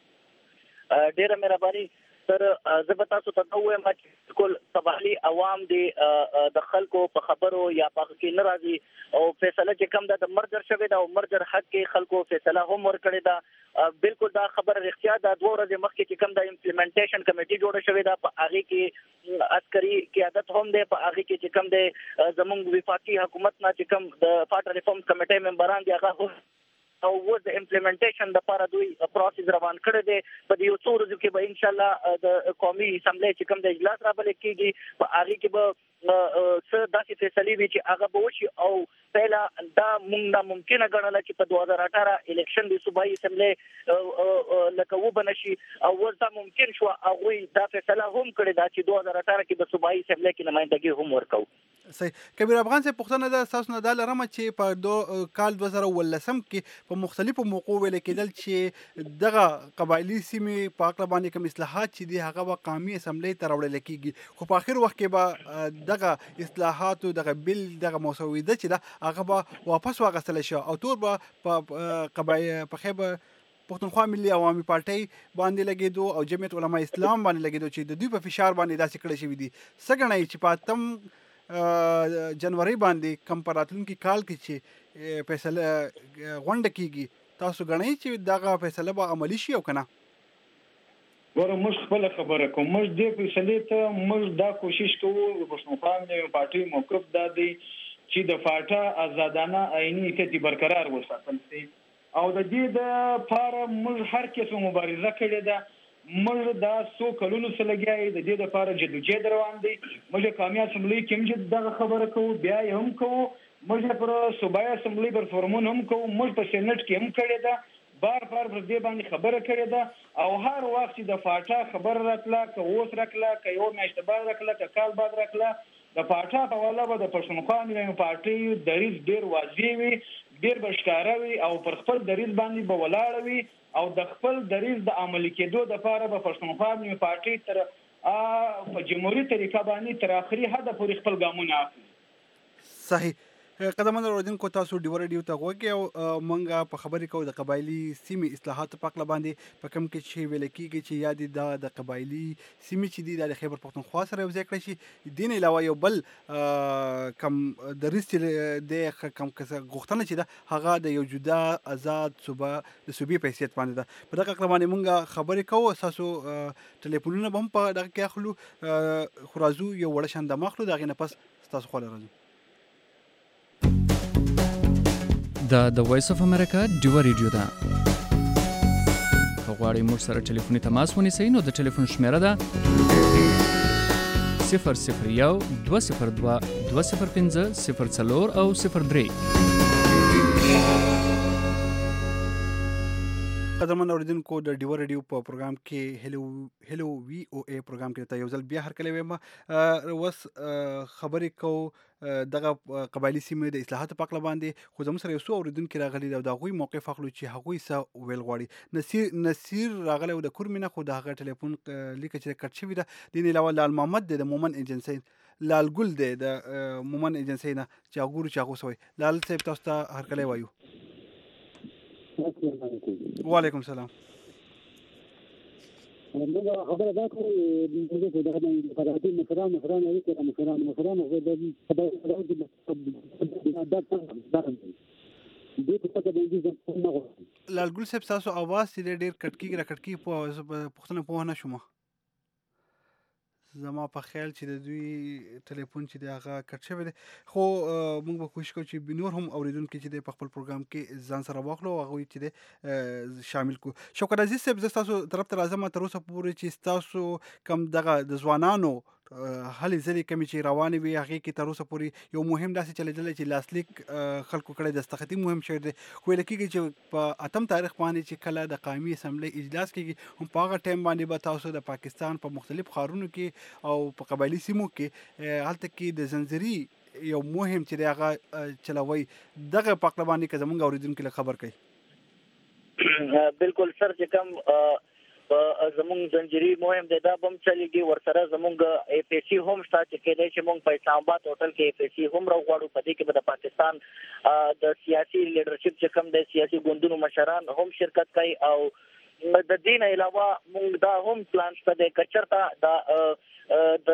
Speaker 4: ډیره مهرباني سر زه به تاسو ته وایم چې ټول قبایلی عوام دي د خلکو په خبرو یا په کې ناراضي او فیصله چې کم د مرجر شوی دا او مرجر حق کې خلکو فیصله هم ورکړی دا بالکل دا خبر اختیار دا 2 ورځې مخکې چې کم د امپلیمنټیشن کمیټي جوړه شوې ده په هغه کې عسکري قیادت هم ده په هغه کې چې کم د زمونږ وفاقي حکومت نه چې کم د فاټ ریفورم کمیټي ممبران دي هغه او د امپلیمنټیشن د لپاره دوی پروسس روان کړی دی په دې یو څو ورځو کې به ان شاء الله د قومي اسمبلی چې کوم د اجلاس رابل کېږي په هغه کې به څه داسې فیصلې وي چې هغه به وشي او پهلا دا مونږ ناممکنه ګڼله چې په 2018 الیکشن د صوبایي اسمبلی لکه وبنشي او ورته ممکن شو هغه دا فیصله هم کړی دا چې 2018 کې د صوبایي اسمبلی کې نمائندګي هم ورکو
Speaker 7: صحیح کبیر افغان سے پښتنه د اساس نه د لرمه چې په کال 2013 کې په مختلفو موقعو ویل کېدل چې دغه قبایلی سیمې په اقل باندې کوم اصلاحات چې دي هغه به قومي اسمبلی ته راوړل کېږي خو په اخر وخت کې به دغه اصلاحات او دغه بل دغه مسوده چې دا هغه به واپس واغستل شي او تور به په قبایل په خیبه پښتونخوا ملي عوامي پارټي باندې لګیدو او جمعیت علما اسلام باندې لګیدو چې د دوی په فشار باندې داسې کړی شوی دي څنګه چې په 8 جنوري باندې کم پراتلونکي کال کې چې فیصله غونډه کیږي تاسو غنئ چې دغه فیصله به عملی شي او کنه
Speaker 8: ګوره موږ خپل خبره کوم موږ دې فیصلې ته موږ دا کوشش کوو د پښتونخوا ملي پارټي موقف دا دی چې د فاټا آزادانه آئینی اتحاد برقرار وساتل شي او د دې د لپاره موږ هر کس مبارزه کړې ده موږ دا څو کلونو سره لګیاي د دې لپاره جدوجہد روان دي موږ قومي اسمبلی کې موږ دغه خبره کوو بیا هم کوو موږ پر صوبایي اسمبلی پر فورمون هم کوو موږ په سېنات کې هم کړی دا بار پر دې باندې خبره کړې ده او هر وخت چې د فاټا خبر راتله که اوس راکله که یو میاشت بعد راکله که کال بعد راکله د فاټا په والا به د پښتونخوا ملي پارټي دریځ ډیر واضح وي ډیر بشکاره وي او پر خپل دریځ باندې به ولاړ وي او د خپل دریځ د عملي کېدو د لپاره به پښتونخوا ملي پارټي تر په جمهوریت طریقه باندې تر اخري حد پورې خپل ګامونه اخلي
Speaker 7: صحیح قدمن اوریدونکو تاسو ډیور ډیو ته غوږی او مونږه په خبرې کوو د قبایلی سیمې اصلاحات په اړه باندې په کوم کې چې ویل کېږي چې یاد د قبایلی سیمې چې د خیبر پختونخوا سره یو ځای کړی شي دین علاوه یو بل کم د ریستل د کم غوښتنه چې ده هغه د یو جدا آزاد صوبه د صوبې په حیثیت باندې ده په دغه اړه باندې مونږه خبرې کوو تاسو ټلیفونونه هم په دغه کې اخلو خرازو یو وړ شان د مخلو دغه نه پس تاسو خو لرئ
Speaker 13: د وایس اف امریکا ډیو ریډیو ده غواړئ موږ سره ټلیفوني تماس ونیسئ نو د ټلیفون شمیره ده 001 202 205 04 او 03
Speaker 7: قدرمن اوریدونکو د ډیو ریډیو په پروګرام کې هلو وی او ای پروګرام کې ته یو ځل بیا هر کله ویم وس خبرې کو دغه قبایلی سیمې د اصلاحاتو په اړه باندې خو زموږ سره یو څو اوریدونکو راغلي دا غوي موقف اخلو چې هغوی څه ویل غواړي نصیر راغلی او د کورمینه خو د هغه ټلیفون لیک چې کټ شوی ده دین علاوه لال محمد د مومن ایجنسی لال ګل د مومن ایجنسی نه چې هغه چاغو سوی لال صاحب تاسو ته هر کله وایو وعلیکم السلام
Speaker 11: موږ خبره دا کوو چې دا د فرادي مشرانو اړیکې د مشرانو د
Speaker 7: لالګل صاحب تاسو आवाज چې ډېر کټکی په پښتنه په نه شوم زما په خیال چې د دوی ټلیفون چې دی هغه کټ شوی دی خو موږ به کوشش کوو چې نور هم اوریدونکو چې د خپل پروګرام کې ځان سره واخلو هغه چې دی شامل کو شکر عزیز صاحب تاسو طرف ته راځم تر اوسه پورې چې تاسو کم دغه د ځوانانو هلې ځلې کمی چې روانې وي هغې کې تر اوسه پورې یو مهم داسې چلېدلی چې لاسلیک خلکو کړی دستخطي مهم شوی دی ویل کېږي چې په 8 تاریخ باندې چې کله د قومي اسمبلۍ اجلاس کېږي هم په هغه ټایم باندې به تاسو د پاکستان په مختلف ښارونو کې او په قبایلي سیمو کې هلته کې د زنځیري یو مهم چې دی هغه چلوي دغه په اړه باندې که زموږ اورېدونکي له خبر کوي
Speaker 4: بالکل سر چې کوم زمونږ زنجیري مهم دی دا بم چلیږي ورسره زمونږ اف سی هم شته چې کېدای شي مونږ په اسلام آباد هوټل کې اف سی هم راغواړو په دې کې به د پاکستان د سیاسي لیډرشپ چې کوم د سیاسي ګوندونو مشران هم شرکت کوي او د دین علاوه مونږ دا هم پلان شته د کچرتا د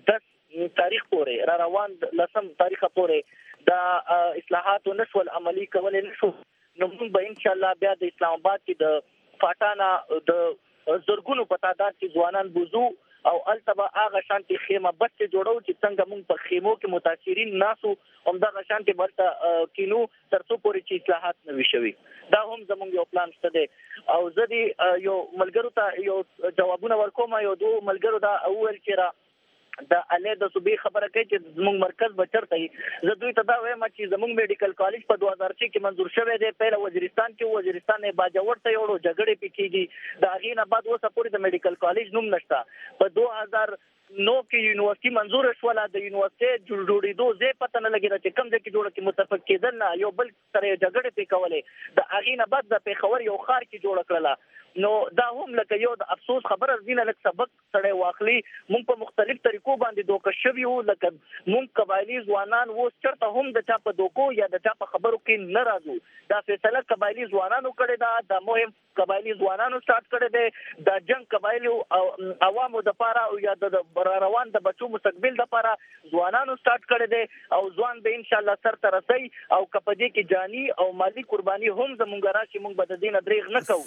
Speaker 4: 10 تاریخ پورې را روان 10 تاریخ پورې د اصلاحات نشول عملی کول نشو نو موږ به ان شاء الله بیا د اسلام آباد کې د فاټانا د زرګونو په تعداد کې ځوانان بوزو او التبا هغه شانتي خیمه بس جوړو چې څنګه موږ په خیمو کې متاثرین ناسو همدغه شانتي برته کینو ترڅو پورې چې اصلاحات نه وي شوي دا هم زموږ یو پلان شته دی او زه دې یو ملګرو ته یو جوابونه ورکوم یو دوه ملګرو دا اول چې را د اله د صوبې خبره کوي چې زموږ مرکز بچرته زه دوی ته دا وایم چې زموږ میډیکل کالج په 2006 کې منظور شوی دی پهله وزیرستان نه باجوړ ته یوړو جګړې پکېږي د هغې نه بعد اوسه پورې د میډیکل کالج نوم نشته په 2009 کې یونیورسيټي منظور شوله د یونیورسيټي جوړېدو ځای پته نه لګېده چې کوم ځای کې جوړه کې متفق کېدل نه یو بل سره جګړې پکولې د هغې نه بعد د پېښور یو ښار کې جوړه کړله نو دا هم لکه یو د افسوس خبره زینه لکه سبق سره واخلي مونږ په مختلف طریقو باندې دوکه شوی وو لکه مونږ قبایلی ځوانان وو چرته هم د چا په دوکو یا د چا په خبرو کې نه راځو دا فیصله قبایلی ځوانانو کړی دا د مهم قبایلی ځوانانو سٹارټ کړی دی د جنگ قبایلی عوامو د پاره او یا د روان د بچو مستقبل د پاره ځوانانو سٹارټ کړی دی او ځوان به ان شاء الله سر ته رسي او کپدې کې جانی او مالی قرباني هم زمونږ راشي مونږ به د دین درېغ نه کوو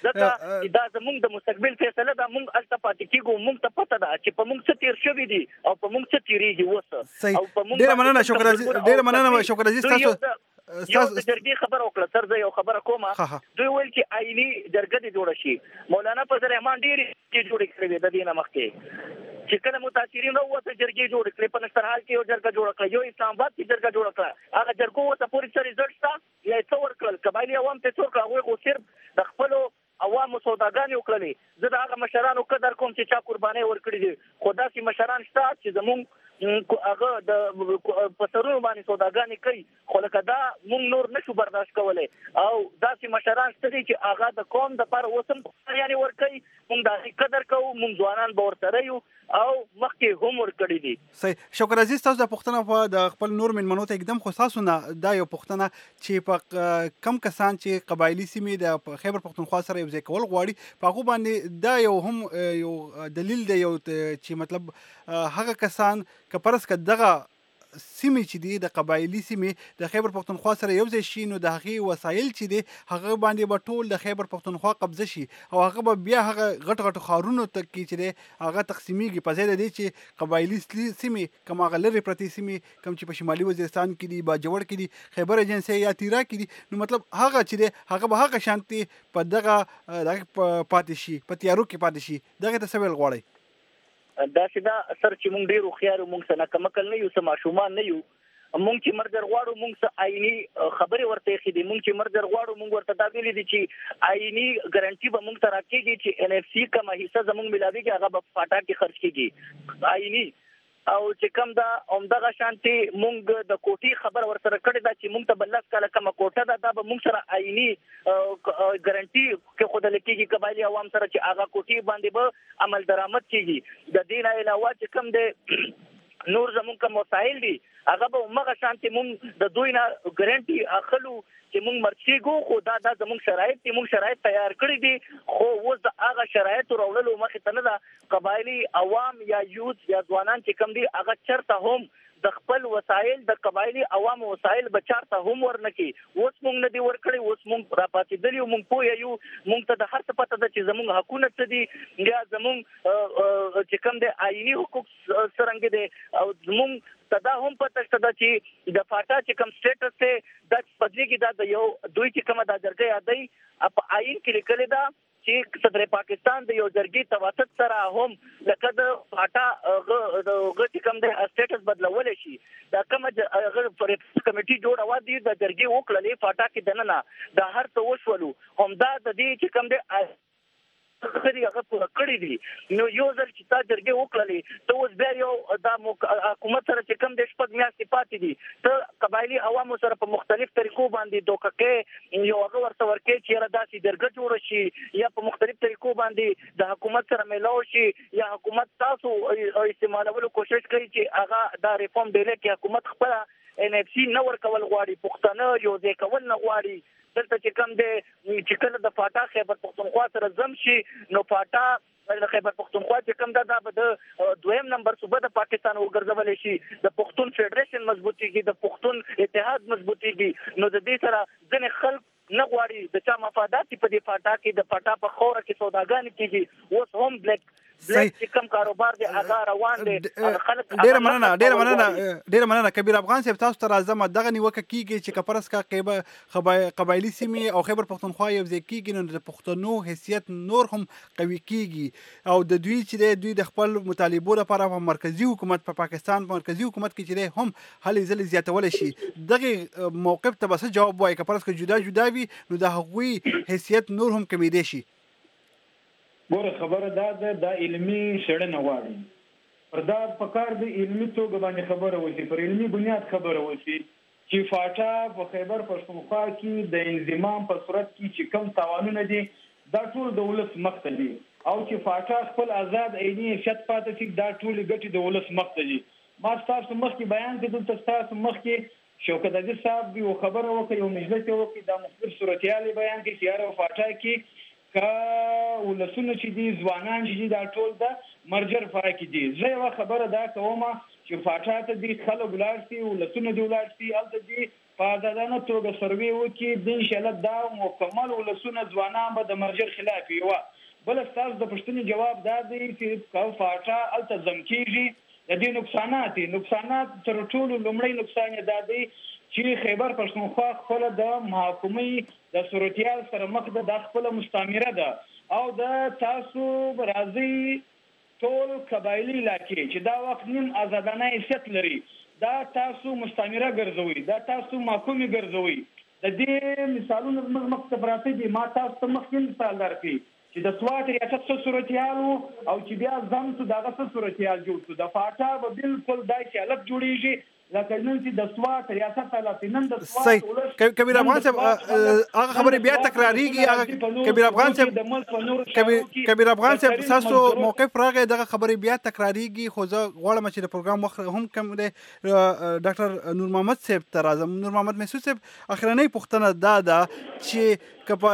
Speaker 4: دا زمونږ د مستقبل فیصله دا مونږ التفات کیږو مونږ ته پته ده چې په مونږ څه تیر شوی دي او په مونږ څه تیریږي وسه او په مونږ ډېر مننه شکر عزیز تاسو یو د جرګې خبر وکړه سر زه یو خبره کوم دوی ویل چې آئینی جرګه دې جوړه شي مولانا فضل الرحمن ډېر چې جوړ کړی د دینه مخکې چې کله متاثرین وروته جرګې جوړ کړې په نسترحال کې یو جرګه جوړ کړه یو اسلام آباد کې جرګه جوړ کړه هغه جرګو ته پوری څه ریزلټ شته یا څو ورکړل قبایلی عوام ته څو کړه هغه صرف د خپل عوامو سوداګانې وکړلې زه د هغه مشرانو قدر کوم چې چا قرباني ورکړي دي خو داسې مشران شته چې زموږ هغه د پسرونو باندې سوداګانې کوي خو لکه دا مونږ نور نشو برداشت کولی او داسې مشران شته دي چې هغه د قوم دپاره اوس هم یعنې ورکوي مونږ د هغې قدر کوو مونږ ځوانان به ورسره یو او مخکې هم ورکړي دي
Speaker 7: صحیح شکر عزیز تاسو د پوښتنه په د خپل نور مېلمنو ته एकदम خو تاسو نه دا یو پوښتنه چې په کم کسان چې قبایلي سیمې د خیبر پښتونخوا سره یو ځای کول غواړي په هغو باندې دا یو هم یو دلیل دی یو چې مطلب هغه کسان که پرس که دغه سیمې چې دي د قبایلي سیمې د خیبر پښتونخوا سره یو ځای شي نو د هغې وسایل چې دي هغه باندې به ټول د خیبر پښتونخوا قبضه شي او هغه به بیا هغه غټ غټو ښارونو ته کې چې دی هغه تقسیمیږي په ځای د دې چې قبایلي سیمې کوم هغه لرې پرتې سیمې کوم چې په شمالي وزیرستان کې دي باجوړ کې دي خیبر ایجنسۍ یا تیرا کې دي نو مطلب هغه چې دی هغه به هغه شانتي په دغه پاتې شي په تیارو کې پاتې شي دغه ته څه ویل غواړئ
Speaker 4: داسې دا سر چې مونږ ډېر هوښیار مونږ څه ناکمکل نه یو څه ماشومان نه یو مونږ چې مرګر غواړو مونږ څه آئینی خبرې ورته ایښې دي مونږ چې مرګر غواړو مونږ ورته دا ویلي دي چې آئینی ګارنټي به مونږ ته راکېږي چې NFC کومه حصه زمونږ ملاویږي هغه به فاټا کې خرڅ کېږي آئینی او چې کوم دا همدغه شانتي مونږ د کوټې خبر ورسره کړې ده چې مونږ ته بل 10 کاله کومه کوټه ده دا به مونږ سره آئینی ګارنټي کې ښودل کېږي قبایلي عوام سره چې هغه کوټې باندې به عمل درآمد کېږي د دې نه علاوه چې کوم دی نور زمونږ کوم مسایل دي هغه به مغه شانتي مونږ د دوی نه ګارانټي اخلو چې مونږ مرچیګو خو دا زمونږ شرایط دي مونږ شرایط تیار کړی دي خو اوس د هغه شرایط راوړلو مخې ته نه ده قبایلی عوام یا یوث یا ځوانان چې کوم دي هغه چرته هم د خپل وسایل د قبایلی عوام وسایل بچارته هم ورنکي اوس مونږ نه دی ورکړي اوس مونږ را پاتېدلی مونږ پوه یو مونږ ته د هر څه پته ده چې زمونږ حقونه څه دي یا زمونږ چې کوم د آئینی حقوق څرنګه دي او زمونږ تدا هم پته شته چې د فاټا چې کوم سټیټس ته د پدې کې دا یو دوی چې کومه د جرګې یادای په آئین کې لیکل ده چې صدر پاکستان د یو جرګې توسط سره هم لکه د فاټا د کوم د سټیټس بدلول شي دا کوم د کمیټي جوړه دي د جرګې وکړلې فاټا کې دننه د هر څه وشولو هم دا د دې چې کوم د خري هغه پوره کړی دي نو یو ځل چې تا جرګې وکړلې ته اوس بیا یو د حکومت سره چې کوم د شپږ میاشتې پاتې دي ته قبایلی عوامو سره په مختلف طریقو باندې دوکه یو هغه ورته ورکې چې را داسې جرګه جوړ شي یا په مختلف طریقو باندې د حکومت سره ملاو شي یا حکومت تاسو استعمالولو کوشش کوي چې هغه دا ریفورم بیل کې حکومت خپل NFC نه ورکول غواړي پښتنه یو ځای کول نه غواړي دلته چې کوم دی چې کله د فاټا خیبر پښتونخوا سره زم شي نو فاټا د خیبر پښتونخوا چې کوم دا به د دویم نمبر صوبه د پاکستان وګرځول شي د پښتون فدریشن مضبوطیږي د پښتون اتحاد مضبوطیږي نو د دې سره ځنې خلک نه غواړي د چا مفادات په دې فاټا کې د فاټا په خوره کې سوداګانې کیږي اوس هم بلیک چې کوم کاروبار دی هغه روان دی خلک
Speaker 7: ډیر مننه کبیر افغان صاحب تاسو ته راځم دغه نیوکه کیږي چې کپرس کا قبایلی سیمې او خیبر پښتونخوا یو ځای کیږي نو د پښتنو حیثیت نور هم قوي کیږي او د دوی چې دوی د خپل مطالبو لپاره په مرکزی حکومت په پاکستان په مرکزی حکومت کې چې هم هلې ځلې زیاتول شي دغه موقف ته بس جواب وایي کپرس کا جدا وي نو د هغوی حیثیت نور هم کمیدي شي
Speaker 8: ګوره خبره دا علمي شړنه غواړي پر دا پکار د علمي توګه باندې خبره وشي پر علمي بنیاد خبره وشي چې فاټا په خیبر پښتونخوا کې د انضمام په صورت کې چې کم تاوانونه دي دا ټول د ولس مخ ته دي او چې فاټا خپل آزاد عیني شت پاتې شي دا ټول ګټې د ولس مخ ته دي ما تاسو مخ کې بیان کړم تاسو مخ کې شوکت عزیز صاحب یو خبره وکړه یو مجلس وکړي دا مختلف صورتیالي بیان کړي چې یاره فاټا کې که ولسونه چې دي ځوانان چې دا ټول د مرجر فرق دي زه یو خبره دا کوم چې فاټا ته دي خلک ولاړ شي ولسونه دي ولاړ شي البته دي په ځانه توګه سروي وکړي د ان شاء الله دا مکمل ولسونه ځوانان به د مرجر خلاف یو بل تاسو د پښتني جواب دا دی چې که فاټا الته زم کیږي د دې نقصانات تر ټولو لومړی نقصان دا دی چې خیبر پښتونخوا خپل د محکومې د صورتیال سره مخ د خپل مستعمره ده او د تاسو راځي ټول قبایلی علاقې چې دا وخت نیم آزادانه حیثیت لري دا تاسو مستعمره ګرځوي دا تاسو محکومې ګرځوي د دې مثالونو مخ ته پراته دي ما تاسو ته مخکې مثال درکړم چې د سوات ریاست څه صورتیال او چې بیا ځم ته دغه څه صورتیال جوړ شو د فاټا به بالکل دای حالت جوړیږي لکه نن چې د سوات ریاست حالت نن د سوات
Speaker 7: کبیر افغان صاحب هغه خبرې بیا تکراریږي کبیر افغان صاحب کبیر افغان صاحب تاسو موقف راغی دغه خبرې بیا تکراریږي خو زه غواړم چې د پروګرام وخت هم کم دی ډاکټر نور محمد صاحب ته راځم نور محمد محسود صاحب اخرنۍ پوښتنه دا ده چې په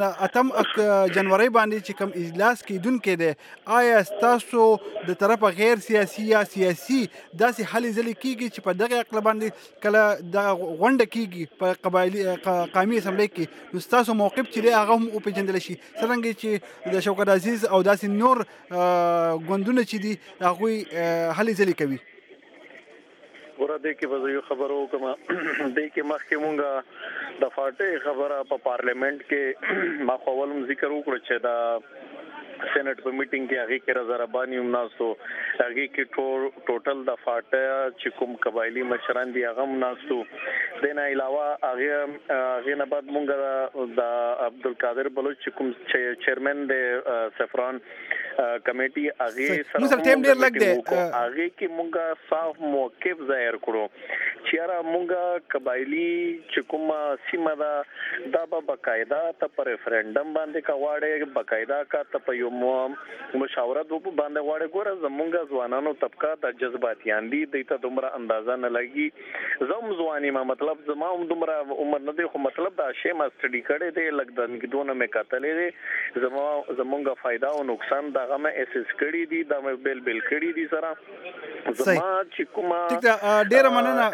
Speaker 7: 8 جنوري باندې چې کوم اجلاس کیدونکې دی آیا تاسو د طرفه غیر سیاسي یا سیاسي داسې حل ځلې کیږي چې په دغه عقل باندې کله د غونډه کیږي په قبایلی قومي اسمبلی کې نو تاسو موقف چې دی هغه هم او پیژندل شي څنګه چې د شوکت عزیز او داسې نور غوندونه چې دي هغه حل ځلې کوي
Speaker 9: ورته دې کې به یو خبرو کوم دې کې مخکې مونږه د فاټې خبره په پارلیمنت کې ما خپلم ذکر وکړ چې دا سېنات په میټینګ کې هغه کې رضا رباني هم ناستو هغه کې ټوټل د فاټه چې کوم قبایلی مشران دي هغه هم ناستو دنه علاوه هغه نه بعد مونږ د عبدالقادر بلوچ کوم چیرمن د سفران کمیټي هغه سره ټیم ډیر لګ دی هغه کې مونږه صاف موقف ظاهر کړو چې را مونږه قبایلی چې کوم سیمه دا به باقاعده ته پر ریفرندم باندې کاوړې باقاعده کا ته په یو مشاورت وکړو باندې غواړي ګوره زمونږ ځوانانو طبقه د جذباتيان دي دته دومره اندازه نه لګي زم ځواني ما مطلب زما هم دومره عمر نه دی خو مطلب دا شی ما سټډي کړي دی لګ د نګدونه مې کتلې دي زمونږه فائدہ او نقصان دغه مې اساس کړي دي دا مې بل کړي دي سره زما چې کومه
Speaker 7: ډیره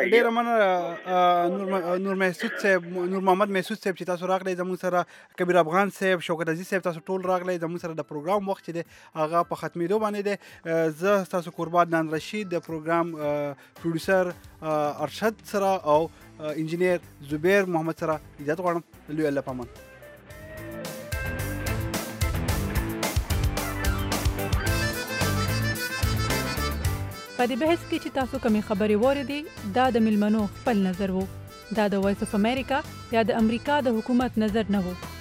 Speaker 7: مننه نور محمد محسود صاحب چې تاسو راغلی زموږ سره کبیر افغان صاحب شوکت عزیز صاحب تاسو ټول راغلی زموږ سره د پروګرام وخت چې دی هغه په ختمېدو باندې دی زه تاسو قربان نان رشید د پروګرام پروډوسر ارشد سره او انجینیر زبیر محمد سره اجازه غواړم لوی الله پامان
Speaker 14: په دې بحث کې چې تاسو کومې خبرې واورېدې دا د ملمنو خپل نظر وو دا د وایس اف امریکا یا د امریکا د حکومت نظر نه وو